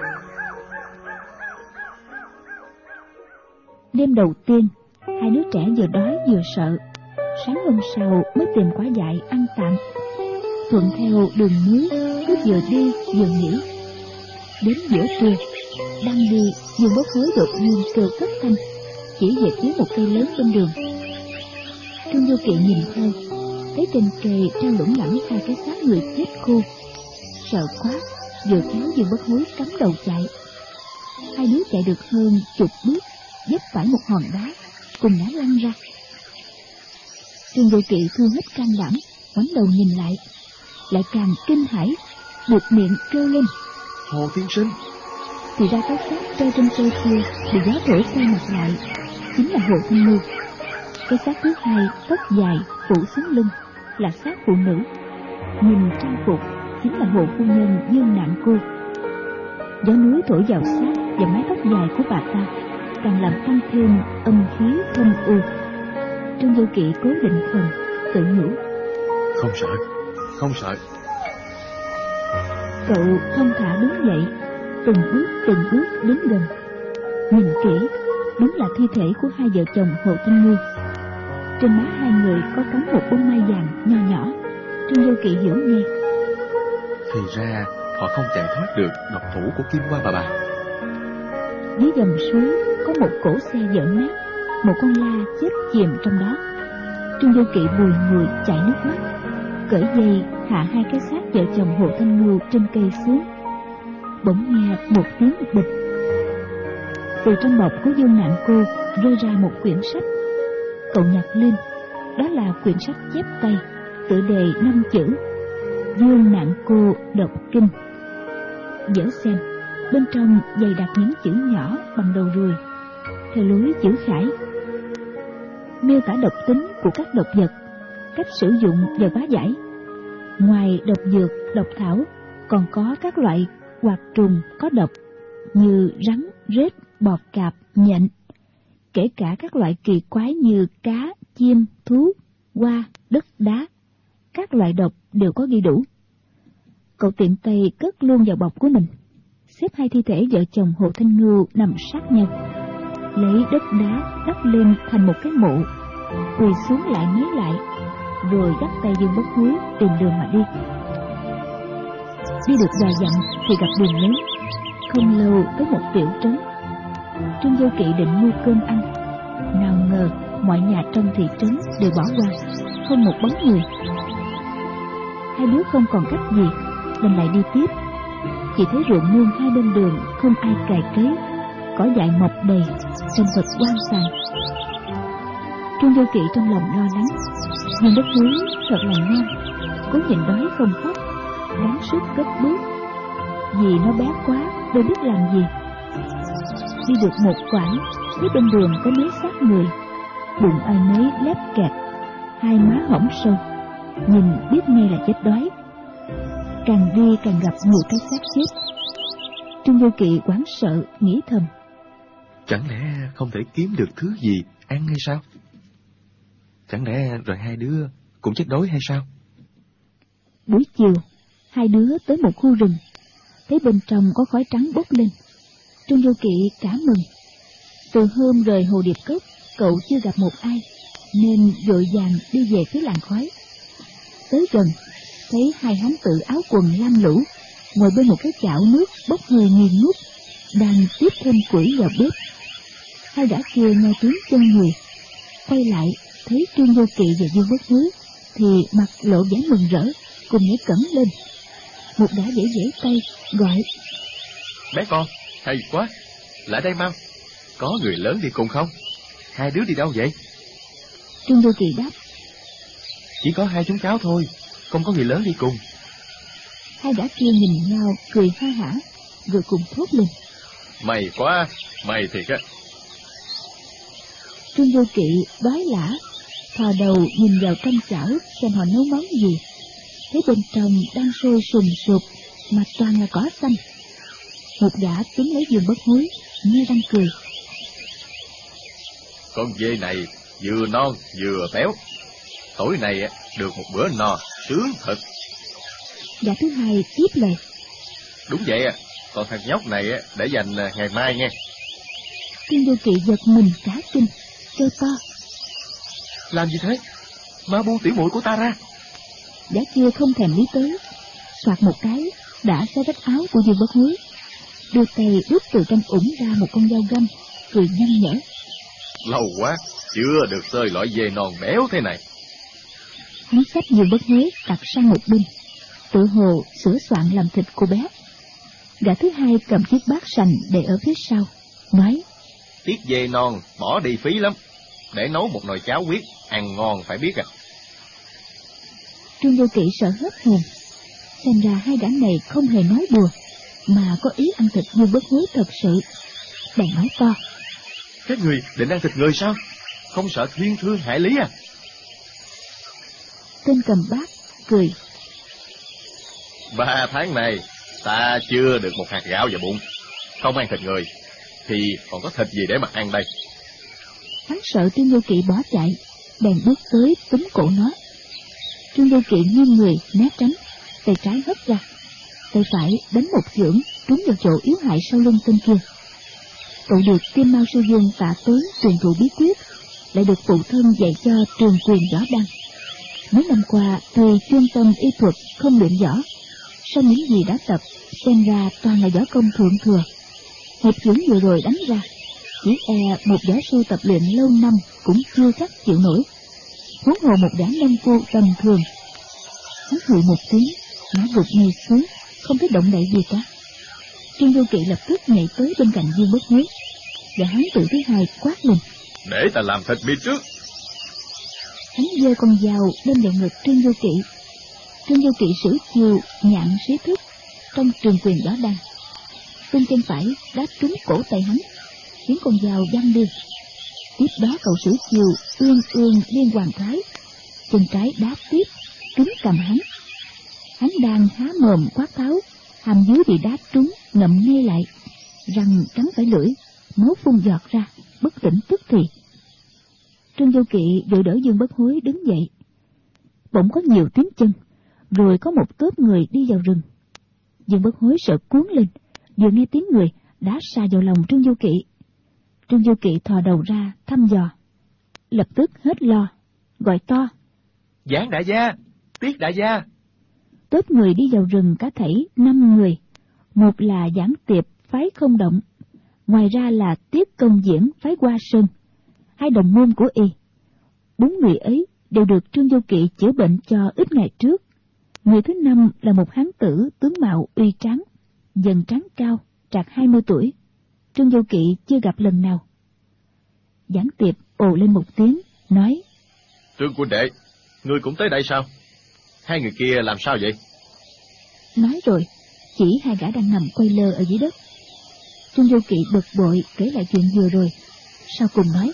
Đêm đầu tiên, hai đứa trẻ vừa đói vừa sợ. Sáng hôm sau mới tìm quả dại ăn tạm. Thuận theo đường núi, cứ vừa đi vừa nghỉ. Đến giữa trưa, đang đi, Dương Bất Hối đột nhiên kêu thất thanh, chỉ về phía một cây lớn bên đường. Trương Du Kỵ nhìn theo, thấy trên cây treo lủng lẳng 2 cái xác người chết khô. Sợ quá, vừa kéo Dương Bất Hối cắm đầu chạy. Hai đứa chạy được hơn chục bước, dấp phải một hòn đá, cùng ngã lăn ra. Trương Du Kỵ thu hết can đảm, ngoảnh đầu nhìn lại càng kinh hãi, buột miệng kêu lên: Hồ tiên sinh! Thì ra cái xác treo trên cây kia bị gió thổi quay mặt lại, chính là Hồ Thanh Ngưu. Cái xác thứ hai tóc dài phủ xuống lưng là xác phụ nữ, nhìn trang phục chính là Hồ phu nhân Dương Nạn Cô. Gió núi thổi vào xác và mái tóc dài của bà ta càng làm tăng thêm âm khí thâm u. Trương Du Kỵ cố định thần, tự nhủ: Không sợ. Cậu thong thả đứng dậy, từng bước đến gần. Nhìn kỹ, đúng là thi thể của 2 vợ chồng Hồ Thanh Ngưu. Trên má 2 người có cắm một bông mai vàng nho nhỏ. Trương Du Kỵ hiểu ngay. Thì ra họ không chạy thoát được độc thủ của Kim Hoa bà. Dưới dòng suối có một cỗ xe vỡ nát, một con la chết chìm trong đó. Trương Du Kỵ bùi người chảy nước mắt, cởi dây hạ 2 cái xác vợ chồng Hồ Thanh Ngưu trên cây xuống. Bỗng nghe một tiếng bịch. Từ trong bọc của Dương Nạn Cô rơi ra một quyển sách. Cậu nhặt lên, đó là quyển sách chép tay, tựa đề 5 chữ: Dương Nạn Cô đọc kinh. Dở xem, bên trong dày đặc những chữ nhỏ bằng đầu ruồi, theo lối chữ Khải, miêu tả độc tính của các độc vật, cách sử dụng và hóa giải. Ngoài độc dược, độc thảo, còn có các loại hoạt trùng có độc như rắn, rết, bọt cạp, nhện, kể cả các loại kỳ quái như cá, chim, thú, hoa, đất, đá. Các loại độc đều có ghi đủ. Cậu tiện tay cất luôn vào bọc của mình, xếp 2 thi thể vợ chồng Hồ Thanh Ngưu nằm sát nhau, lấy đất đá đắp lên thành một cái mộ, quỳ xuống lại mấy lại, rồi dắt tay Dương Bất Hối tìm đường mà đi. Đi được vài dặm thì gặp đường lớn, không lâu tới một tiểu trấn. Trương Du Kỵ định mua cơm ăn, nào ngờ mọi nhà trong thị trấn đều bỏ hoang, không một bóng người. Hai đứa không còn cách gì, đành lại đi tiếp. Chỉ thấy ruộng nương 2 bên đường không ai cày cấy, cỏ dại mọc đầy, trông thật hoang tàn. Trương Du Kỵ trong lòng lo lắng, nhưng đất núi thật là ngon, cố nhịn đói không khóc, gắng sức cất bước, vì nó bé quá đâu biết làm gì. Đi được một quãng, thấy bên đường có mấy xác người, bụng ai nấy lép kẹt, 2 má hõm sâu, nhìn biết ngay là chết đói. Càng đi càng gặp nhiều cái xác chết. Trương Vô Kỵ hoảng sợ nghĩ thầm: Chẳng lẽ không thể kiếm được thứ gì ăn hay sao? Chẳng lẽ rồi hai đứa cũng chết đói hay sao? Buổi chiều, hai đứa tới một khu rừng, thấy bên trong có khói trắng bốc lên. Trương Vô Kỵ cả mừng. Từ hôm rời Hồ Điệp Cốc, cậu chưa gặp một ai, nên vội vàng đi về phía làng khói. Tới gần, thấy hai hán tử áo quần lam lũ ngồi bên một cái chảo nước bốc hơi nghi ngút, đang tiếp thêm củi vào bếp. Hai gã kia nghe tiếng chân người, quay lại thấy Trương Vô Kỵ và Dương Bất Hối thì mặt lộ vẻ mừng rỡ, cùng nhảy cẫng lên. Một gã vẫy vẫy tay gọi: Bé con, hay quá, lại đây mau. Có người lớn đi cùng không? Hai đứa đi đâu vậy? Trương Vô Kỵ đáp: Chỉ có hai chúng cháu thôi, không có người lớn đi cùng. Hai gã kia nhìn nhau cười ha hả, rồi cùng thốt lên: May quá, may thiệt á. Trương Vô Kỵ đói lả, thò đầu nhìn vào trong chảo xem họ nấu món gì. Thấy bên trong đang sôi sùng sục, mà toàn là cỏ xanh. Một gã túm lấy Dương Bất Hối, nghe răng cười: Con dê này vừa non vừa béo, tối nay được một bữa no sướng thật. Gã thứ hai tiếp lời: Đúng vậy, còn thằng nhóc này để dành ngày mai nghe. Trương Vô Kỵ giật mình cả kinh, kêu to: Làm gì thế? Mau buông tiểu muội của ta ra. Gã kia không thèm lý tới, soạt một cái đã xé rách áo của Dương Bất Hối, đưa tay đút từ trong ủng ra một con dao găm, cười nhăn nhở: Lâu quá chưa được xơi loại dê non béo thế này. Hắn xách Dương Bất Hối đặt sang một bên, tự hồ sửa soạn làm thịt cô bé. Gã thứ hai cầm chiếc bát sành để ở phía sau, nói: Tiết dê non bỏ đi phí lắm, để nấu một nồi cháo huyết ăn ngon phải biết à. Trương Vô Kỵ sợ hết hồn, xem ra hai gã này không hề nói đùa, mà có ý ăn thịt Dương Bất Hối thật sự. Bèn nói to: Các người định ăn thịt người sao? Không sợ thiên thương hại lý à? Tên cầm bát cười: 3 tháng này ta chưa được một hạt gạo vào bụng, không ăn thịt người thì còn có thịt gì để mà ăn đây? Hắn sợ Trương Vô Kỵ bỏ chạy, bèn bước tới túm cổ nó. Trương Vô Kỵ nghiêng người né tránh, tay trái hất ra, tay phải đánh một chưởng trúng vào chỗ yếu hại sau lưng tên kia. Cậu được Kim Mao Sư Dương Tạ Tướng truyền thụ bí quyết, lại được phụ thân dạy cho trường quyền võ đăng. Mấy năm qua tuy chuyên tâm y thuật không luyện võ, sau những gì đã tập xem ra toàn là võ công thượng thừa. Một chưởng vừa rồi đánh ra, chỉ e một võ sư tập luyện lâu năm cũng chưa chắc chịu nổi, huống hồ một gã nông phu tầm thường. Hắn hừ một tiếng, ngã gục ngay xuống, không thấy động đậy gì cả. Trương Vô Kỵ lập tức nhảy tới bên cạnh Dương Bất Hối, và hắn tự thứ hai quát lên: Để ta làm thịt mi trước. Hắn giơ con dao lên vào ngực Trương Vô Kỵ. Trương Vô Kỵ sử chiêu nhạn xí thức trong trường quyền võ đăng, bên chân phải đá trúng cổ tay hắn, khiến con dao văng đi. Tiếp đó cậu sử chiêu ương ương liên hoàn thái, chân trái đá tiếp trúng cầm hắn. Hắn đang há mồm quát tháo, hàm dưới bị đá trúng ngậm ngay lại, răng cắn phải lưỡi, máu phun giọt ra, bất tỉnh tức thì. Trương Vô Kỵ vội đỡ Dương Bất Hối đứng dậy. Bỗng có nhiều tiếng chân, rồi có một tốp người đi vào rừng. Dương Bất Hối sợ cuốn lên, vừa nghe tiếng người đã sa vào lòng Trương Vô Kỵ. Trương Vô Kỵ thò đầu ra thăm dò, lập tức hết lo, gọi to: Giảng đại gia, Tiết đại gia. Tốp người đi vào rừng cả thảy 5 người, một là Giảng Tiệp phái Không Động, ngoài ra là Tiết Công Diễn phái Hoa Sơn, 2 đồng môn của y. 4 người ấy đều được Trương Vô Kỵ chữa bệnh cho ít ngày trước. Người thứ 5 là một hán tử tướng mạo uy tráng, dần trán cao, trạc 20 tuổi. Trương Vô Kỵ chưa gặp lần nào. Giảng Tiệp ồ lên một tiếng, nói: Trương huynh đệ, ngươi cũng tới đây sao? 2 người kia làm sao vậy? Nói rồi chỉ 2 gã đang nằm quay lơ ở dưới đất. Trương Vô Kỵ bực bội kể lại chuyện vừa rồi, sau cùng nói: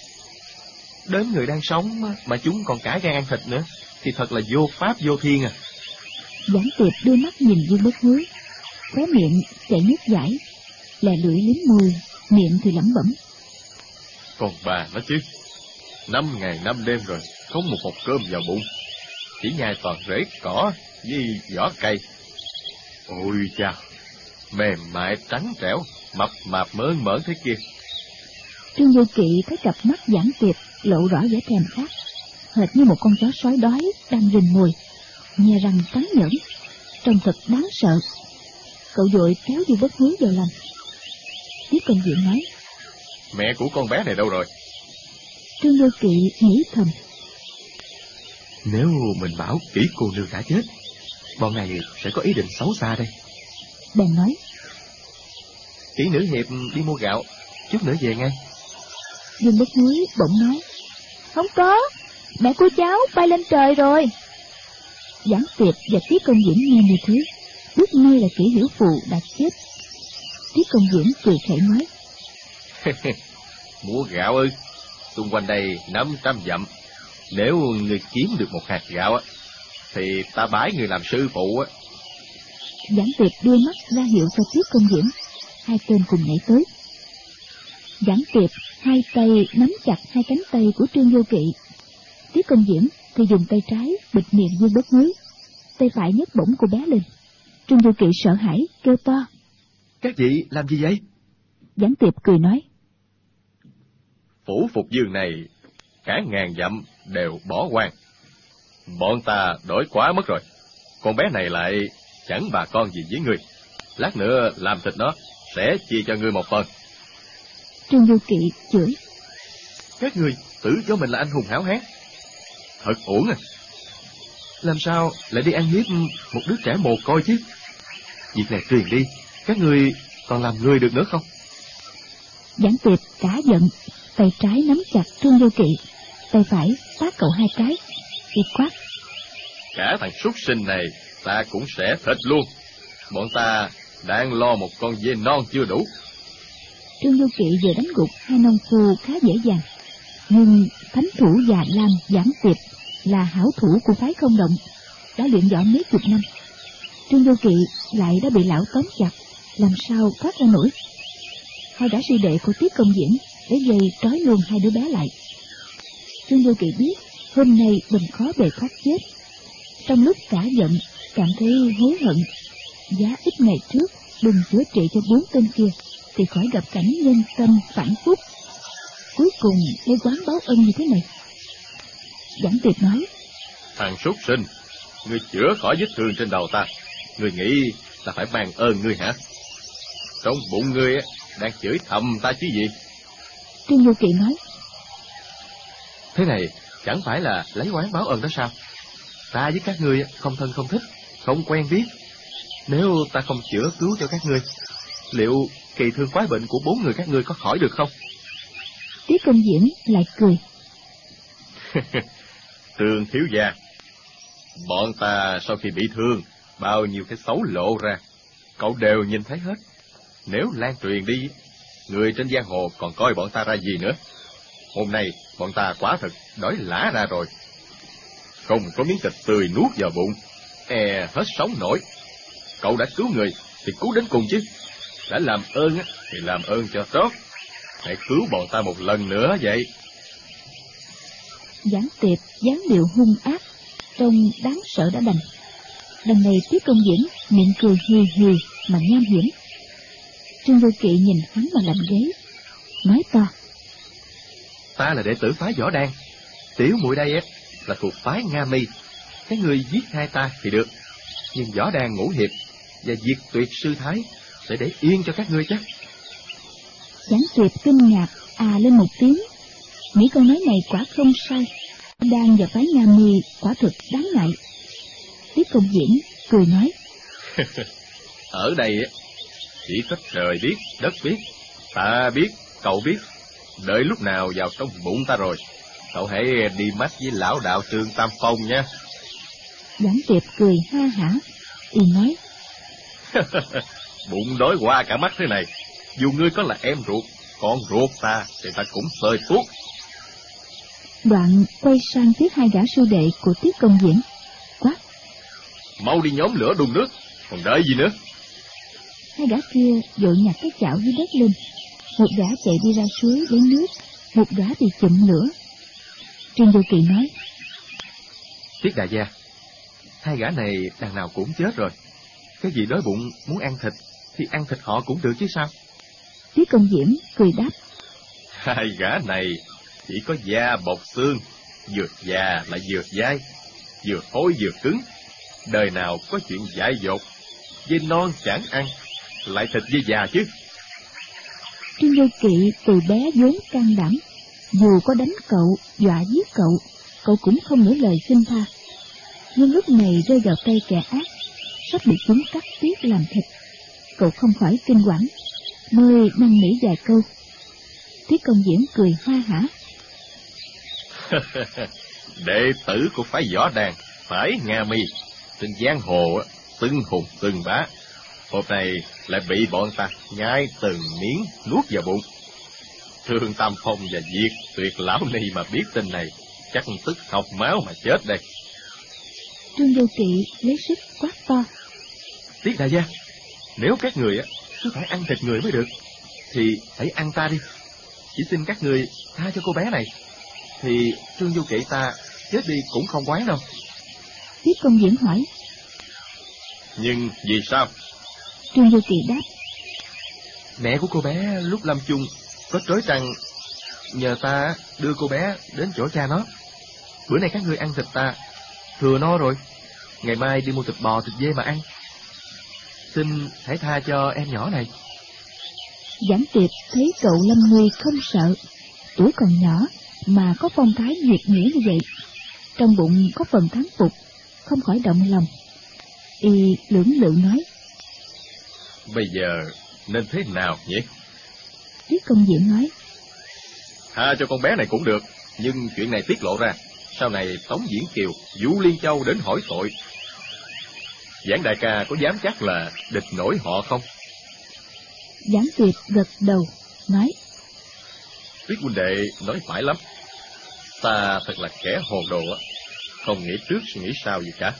Đến người đang sống mà chúng còn cả gan ăn thịt nữa, thì thật là vô pháp vô thiên à. Giảng Tiệp đưa mắt nhìn Dương Bất Hối, khóe miệng chảy nước dãi, lè lưỡi liếm môi, miệng thì lẩm bẩm. Còn bà nó chứ, 5 ngày 5 đêm rồi, không một hộp cơm vào bụng, chỉ nhai toàn rễ cỏ với vỏ cây. Ôi cha, mềm mại trắng trẻo, mập mạp mơn mởn thế kia. Trương Vô Kỵ thấy cặp mắt Giảng Tiệp lộ rõ vẻ thèm khát, hệt như một con chó sói đói đang rình mồi, nhe răng cắn nhẫn, trông thật đáng sợ. Cậu vội kéo Du Bất Hối vào lòng. Tiết Công Diễn nói: Mẹ của con bé này đâu rồi? Trương Vô Kỵ nghĩ thầm: Nếu mình bảo kỹ cô nương đã chết, bọn này sẽ có ý định xấu xa đây. Bèn nói: Kỹ nữ hiệp đi mua gạo, chút nữa về ngay. Dương Bất Hối bỗng nói: Không có, mẹ của cháu bay lên trời rồi. Giảng Tiệp và Tiết Công Diễn nghe như thế, biết ngay là Kỷ Hiểu Phù đã chết. Tiết Công Diễn cười khẩy nói: Mua gạo ư? Xung quanh đây 500 dặm, nếu người kiếm được một hạt gạo á, thì ta bái người làm sư phụ á. Giảng Tiệp đưa mắt ra hiệu cho Tiết Công Diễn, hai tên cùng nhảy tới. Giảng Tiệp hai tay nắm chặt hai cánh tay của Trương Vô Kỵ, Tiết Công Diễn thì dùng tay trái bịt miệng Dương Bất Hối, tay phải nhấc bổng cô bé lên. Trương Vô Kỵ sợ hãi kêu to: Các vị làm gì vậy? Giảng Tiệp cười nói: Phủ Phục Dương này cả ngàn dặm đều bỏ hoang, bọn ta đổi quá mất rồi. Con bé này lại chẳng bà con gì với ngươi, lát nữa làm thịt nó sẽ chia cho ngươi một phần. Trương Vô Kỵ chửi: Các người tự cho mình là anh hùng hảo hán, thật uổng à. Làm sao lại đi ăn hiếp một đứa trẻ mồ côi chứ? Việc này truyền đi, các người còn làm người được nữa không? Giảng Tiệp cả giận, tay trái nắm chặt Trương Vô Kỵ, tay phải tát cậu hai cái, y quát: Cả thằng súc sinh này ta cũng sẽ thịt luôn. Bọn ta đang lo một con dê non chưa đủ. Trương Vô Kỵ vừa đánh gục hai nông phu khá dễ dàng, nhưng thánh thủ Già Lam Giảng Tiệp là hảo thủ của phái Không Động, đã luyện võ mấy chục năm. Trương Vô Kỵ lại đã bị lão tóm chặt, làm sao thoát ra nổi. Hai gã sư đệ của Tiết Công Diễn lấy dây trói luôn hai đứa bé lại. Trương Vô Kỵ biết hôm nay mình khó bề thoát chết. Trong lúc cả giận, cảm thấy hối hận, giá ít ngày trước đừng chữa trị cho 4 tên kia thì khỏi gặp cảnh nhân tâm phản phúc, cuối cùng lấy quán báo ân như thế này. Giảng Tiệp nói: Thằng súc sinh, ngươi chữa khỏi vết thương trên đầu ta, ngươi nghĩ ta phải mang ơn ngươi hả? Trong bụng ngươi đang chửi thầm ta chứ gì? Trương Vô Kỵ nói: Thế này chẳng phải là lấy oán báo ân đó sao? Ta với các ngươi không thân không thích, không quen biết. Nếu ta không chữa cứu cho các ngươi, liệu kỳ thương quái bệnh của 4 người các ngươi có khỏi được không? Tiết Công Diễn lại cười: Trương thiếu gia, bọn ta sau khi bị thương, bao nhiêu cái xấu lộ ra, cậu đều nhìn thấy hết. Nếu lan truyền đi, người trên giang hồ còn coi bọn ta ra gì nữa. Hôm nay bọn ta quả thật đói lả ra rồi, không có miếng thịt tươi nuốt vào bụng, hết sống nổi. Cậu đã cứu người thì cứu đến cùng chứ. Đã làm ơn thì làm ơn cho tốt, hãy cứu bọn ta một lần nữa vậy. Giảng Tiệp dáng điệu hung ác, trông đáng sợ đã đành. Lần này Tiết Công Diễn miệng cười hì hì mà nham hiểm. Trương Vô Kỵ nhìn hắn mà lạnh gáy, nói to: Ta là đệ tử phái Võ Đan, tiểu muội đây là thuộc phái Nga Mi. Các người giết hai ta thì được, nhưng Võ Đan ngũ hiệp và diệt tuyệt sư thái sẽ để yên cho các ngươi chắc. Giảng Tiệp kinh ngạc lên một tiếng, nghĩ câu nói này quả không sai. Đan và phái Nga Mi quả thực đáng ngại. Tiết Công Diễn cười nói: Ở đây chỉ có trời biết, đất biết, ta biết, cậu biết. Đợi lúc nào vào trong bụng ta rồi, cậu hãy đi mắt với lão đạo Trương Tam Phong nha. Giảng Tiệp cười ha hả, y nói: Bụng đói qua cả mắt thế này, dù ngươi có là em ruột, con ruột ta thì ta cũng xơi thuốc. Đoạn quay sang phía hai gã sư đệ của Tiết Công Diễn, quát: Mau đi nhóm lửa đun nước, còn đợi gì nữa? Hai gã kia vội nhặt cái chảo dưới đất lên. Một gã chạy đi ra suối lấy nước, một gã thì chụm lửa. Trương Vô Kỵ nói: Tiết đại gia, hai gã này đằng nào cũng chết rồi. Cái gì đói bụng muốn ăn thịt thì ăn thịt họ cũng được chứ sao? Tiết Công Diễm cười đáp: Hai gã này chỉ có da bọc xương, vừa già lại vừa dai, vừa thối vừa cứng. Đời nào có chuyện dại dột, dây non chẳng ăn, lại thịt dây già chứ. Trương Vô Kỵ từ bé vốn can đảm, dù có đánh cậu, dọa giết cậu, cậu cũng không nửa lời xin tha. Nhưng lúc này rơi vào tay kẻ ác, sắp bị chúng cắt tiết làm thịt, cậu không khỏi kinh quản, mới năn nỉ vài câu. Tiết Công Diễm cười ha hả: Đệ tử của phái Võ Đàn, phải Nga Mi, trên giang hồ xưng hùng xưng bá, hôm nay lại bị bọn ta nhai từng miếng nuốt vào bụng. Trương Tam Phong và Diệt Tuyệt Lão Ni mà biết tin này, chắc tức học máu mà chết đây. Trương Vô Kỵ lấy sức quát to: Tiết đại gia, nếu các người cứ phải ăn thịt người mới được, thì hãy ăn ta đi. Chỉ xin các người tha cho cô bé này, thì Trương Vô Kỵ ta chết đi cũng không quán đâu. Tiết Công Diễm hỏi: Nhưng vì sao? Trương Vô Kỵ đáp: Mẹ của cô bé lúc lâm chung có trối trăng, nhờ ta đưa cô bé đến chỗ cha nó. Bữa nay các ngươi ăn thịt ta thừa no rồi, ngày mai đi mua thịt bò thịt dê mà ăn. Xin hãy tha cho em nhỏ này. Giảng Tiệp thấy cậu lâm nguy không sợ, tuổi còn nhỏ mà có phong thái duyệt nghĩa như vậy, trong bụng có phần thán phục, không khỏi động lòng. Y lưỡng lự nói: Bây giờ nên thế nào nhỉ? Tiết Công Diễm nói: Tha cho con bé này cũng được, nhưng chuyện này tiết lộ ra, sau này Tống Diễn Kiều, Vũ Liên Châu đến hỏi tội. Giảng đại ca có dám chắc là địch nổi họ không? Giảng Tiệp gật đầu nói: Tiết huynh đệ nói phải lắm. Ta thật là kẻ hồ đồ, không nghĩ trước suy nghĩ sau gì cả.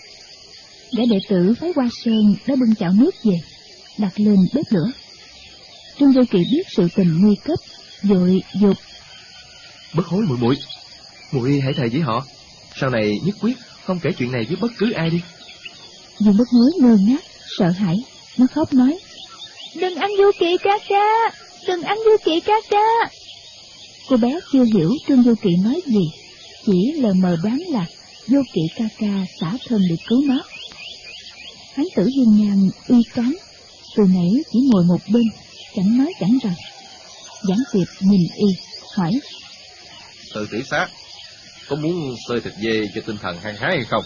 Gã đệ tử phái Hoa Sơn đã bưng chảo nước về, đặt lên bếp lửa. Trương Vô Kỵ biết sự tình nguy cấp, vội dục: Bất hối muội muội, muội hãy thề với họ, sau này nhất quyết không kể chuyện này với bất cứ ai đi. Dương Bất Hối ngơ ngác, sợ hãi, nó khóc nói: Đừng ăn Vô Kỵ ca ca, đừng ăn Vô Kỵ ca ca. Cô bé chưa hiểu Trương Vô Kỵ nói gì, chỉ lờ mờ đoán là Vô Kỵ ca ca xả thân để cứu nó. Hán tử hiên ngang uy cán, từ nãy chỉ ngồi một bên, chẳng nói chẳng rằng. Giảng Tiệp nhìn y hỏi: Tự tử sát, có muốn xơi thịt dê cho tinh thần hăng hái hay không?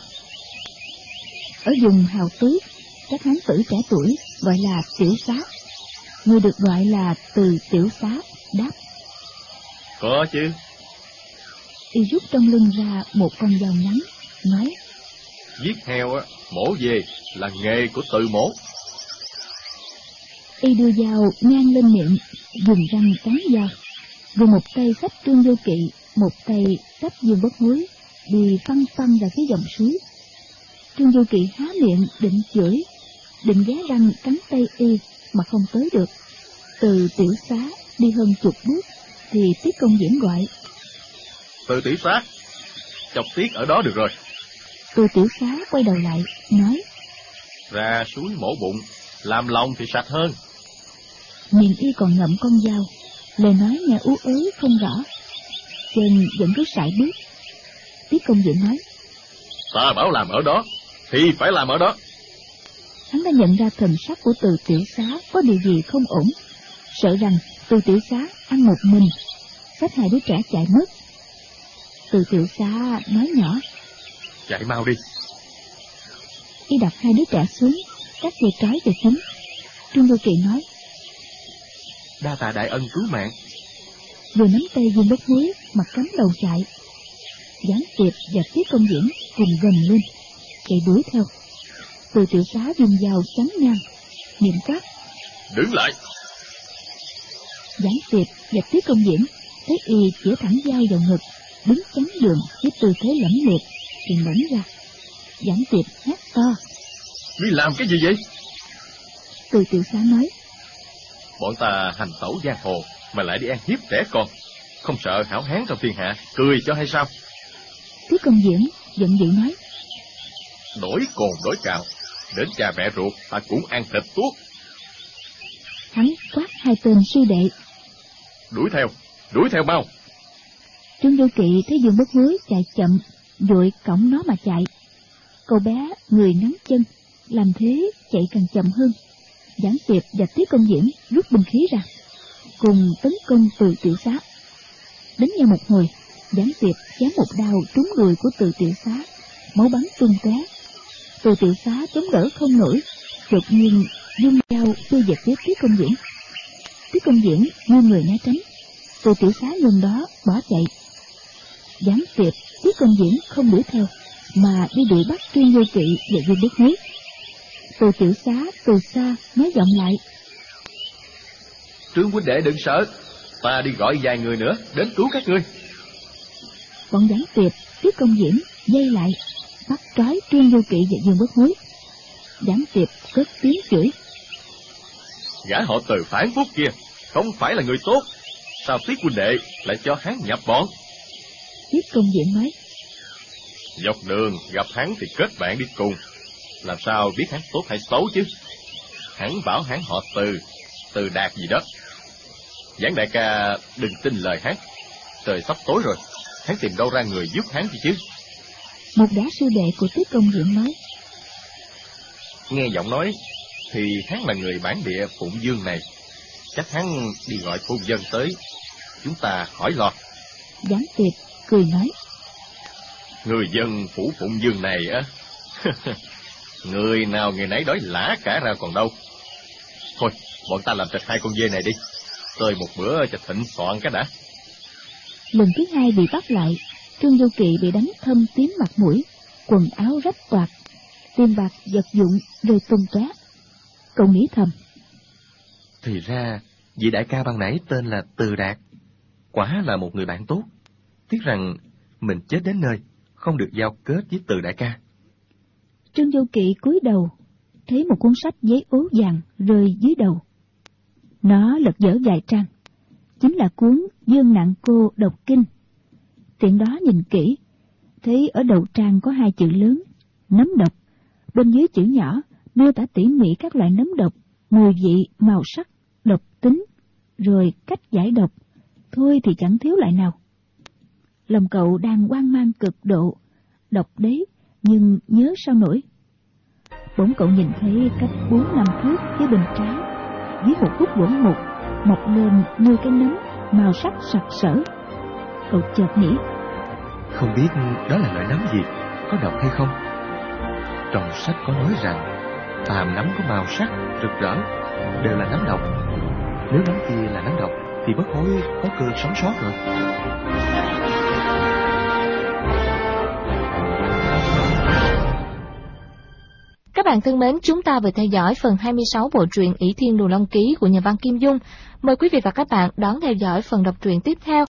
Ở vùng Hào Tứ, các hán tử trẻ tuổi gọi là tiểu xá, người được gọi là Từ tiểu xá đáp: Có chứ. Y rút trong lưng ra một con dao ngắn, nói: Giết heo mổ dê là nghề của Từ mổ. Y đưa dao ngang lên miệng, dùng răng cắn dao, rồi một tay xách Trương Vô Kỵ, một tay xách Dương Bất Hối, đi phăng phăng ra phía dòng suối. Trương Vô Kỵ há miệng định chửi, định ghé răng cắn tay y mà không tới được. Từ tiểu xá đi hơn chục bước thì Tiết Công Diễm gọi: Từ tiểu sát, chọc Tiết ở đó được rồi. Từ tiểu xá quay đầu lại nói: Ra suối mổ bụng, làm lòng thì sạch hơn. Miệng y còn ngậm con dao, lời nói nghe ú ớ không rõ, chân vẫn cứ sải bước. Tiết Công Diễm nói: Ta bảo làm ở đó thì phải làm ở đó. Hắn đã nhận ra thần sắc của Từ tiểu xá có điều gì không ổn, sợ rằng Từ tiểu xá ăn một mình, xách hai đứa trẻ chạy mất. Từ tiểu xá nói nhỏ: Chạy mau đi. Y đặt hai đứa trẻ xuống, cắt dây trái về chúng. Trương Vô Kỵ nói: Đa tạ đại ân cứu mạng. Vừa nắm tay Dương Bất Hối mà cắm đầu chạy. Giảng Tiệp và Tiết Công Diễm cùng gầm lên, chạy đuổi theo. Từ tiểu xá dùng dao chắn ngang, miệng quát: Đứng lại. Giảng Tiệp và Tiết Công Diễm thấy y chĩa thẳng dao vào ngực, đứng chắn đường với tư thế lẫm liệt, thì ngẩn ra. Giảng Tiệp hét to: Ngươi làm cái gì vậy? Từ Tiểu Xá nói: Bọn ta hành tẩu giang hồ mà lại đi ăn hiếp trẻ con, không sợ hảo hán trong thiên hạ cười cho hay sao? Tiết Công Diễn giận dữ nói: Đổi cồn đổi cào, đến cha mẹ ruột ta cũng ăn thịt tuốt. Hắn quát hai tên sư đệ: Đuổi theo mau! Trương Vô Kỵ thấy Dương Bất Hối chạy chậm, vội cõng nó mà chạy. Cậu bé người nắng chân, làm thế chạy càng chậm hơn. Giảng Tiệp và Tiết Công Diễn rút binh khí ra, cùng tấn công Từ Tiểu Xá. Đánh nhau một hồi, Giảng Tiệp chém một đao trúng người của Từ Tiểu Xá, máu bắn tung tóe. Từ Tiểu Xá chống đỡ không nổi, đột nhiên dung dao đưa về phía Tiết Công Diễn. Tiết Công Diễn nghiêng người né tránh, Từ Tiểu Xá nhân đó bỏ chạy. Giảng Tiệp, Tiết Công Diễn không đuổi theo, mà đi đuổi bắt Trương Vô Kỵ và Dương Bất Hối. Từ Tiểu Xá từ xa nói giọng lại: Trương huynh đệ đừng sợ, ta đi gọi vài người nữa đến cứu các ngươi. Bọn Giảng Tiệp, Tiết Công Diễn dây lại, bắt trói Trương Vô Kỵ và Dương Bất Hối. Giảng Tiệp cất tiếng chửi: Gã họ Từ phản phúc kia không phải là người tốt, sao Tiết huynh đệ lại cho hắn nhập bọn? Tiết Công Diễn nói: Dọc đường gặp hắn thì kết bạn đi cùng, làm sao biết hắn tốt hay xấu chứ? Hắn bảo hắn họ Từ Đạt gì đó. Giảng đại ca đừng tin lời hắn, trời sắp tối rồi, hắn tìm đâu ra người giúp hắn chứ? Một gã sư đệ của Tiết Công Diễn nói: Nghe giọng nói thì hắn là người bản địa Phụng Dương này, chắc hắn đi gọi thôn dân tới, chúng ta khỏi lo. Giảng Tiệp cười nói: Người dân phủ Phụng Dương này á, người nào người nấy đói lả cả ra còn đâu. Thôi, bọn ta làm thịt hai con dê này đi, tơi một bữa cho thịnh soạn cái đã. Lần thứ hai bị bắt lại, Trương Vô Kỵ bị đánh thâm tím mặt mũi, quần áo rách toạc, tiền bạc vật dụng rơi tung tóe. Cậu nghĩ thầm: Thì ra vị đại ca ban nãy tên là Từ Đạt, quả là một người bạn tốt. Tiếc rằng mình chết đến nơi, không được giao kết với Từ đại ca. Trương Vô Kỵ cúi đầu, thấy một cuốn sách giấy ố vàng rơi dưới đầu. Nó lật dở vài trang, chính là cuốn Dương Nặng Cô Độc Kinh. Tiện đó nhìn kỹ, thấy ở đầu trang có hai chữ lớn: nấm độc. Bên dưới chữ nhỏ miêu tả tỉ mỉ các loại nấm độc, mùi vị, màu sắc, độc tính, rồi cách giải độc. Thôi thì chẳng thiếu loại nào. Lòng cậu đang hoang mang cực độ, đọc đấy, nhưng nhớ sao nổi. Bỗng cậu nhìn thấy cách 4-5 thước phía bên trái, dưới một khúc gỗ mục mọc lên 10 cái nấm màu sắc sặc sỡ. Cậu chợt nghĩ: Không biết đó là loại nấm gì, có độc hay không? Trong sách có nói rằng phàm nấm có màu sắc rực rỡ đều là nấm độc. Nếu nấm kia là nấm độc thì Bất Hối có cơ sống sót rồi. Các bạn thân mến, chúng ta vừa theo dõi phần 26 bộ truyện Ỷ Thiên Đồ Long Ký của nhà văn Kim Dung. Mời quý vị và các bạn đón theo dõi phần đọc truyện tiếp theo.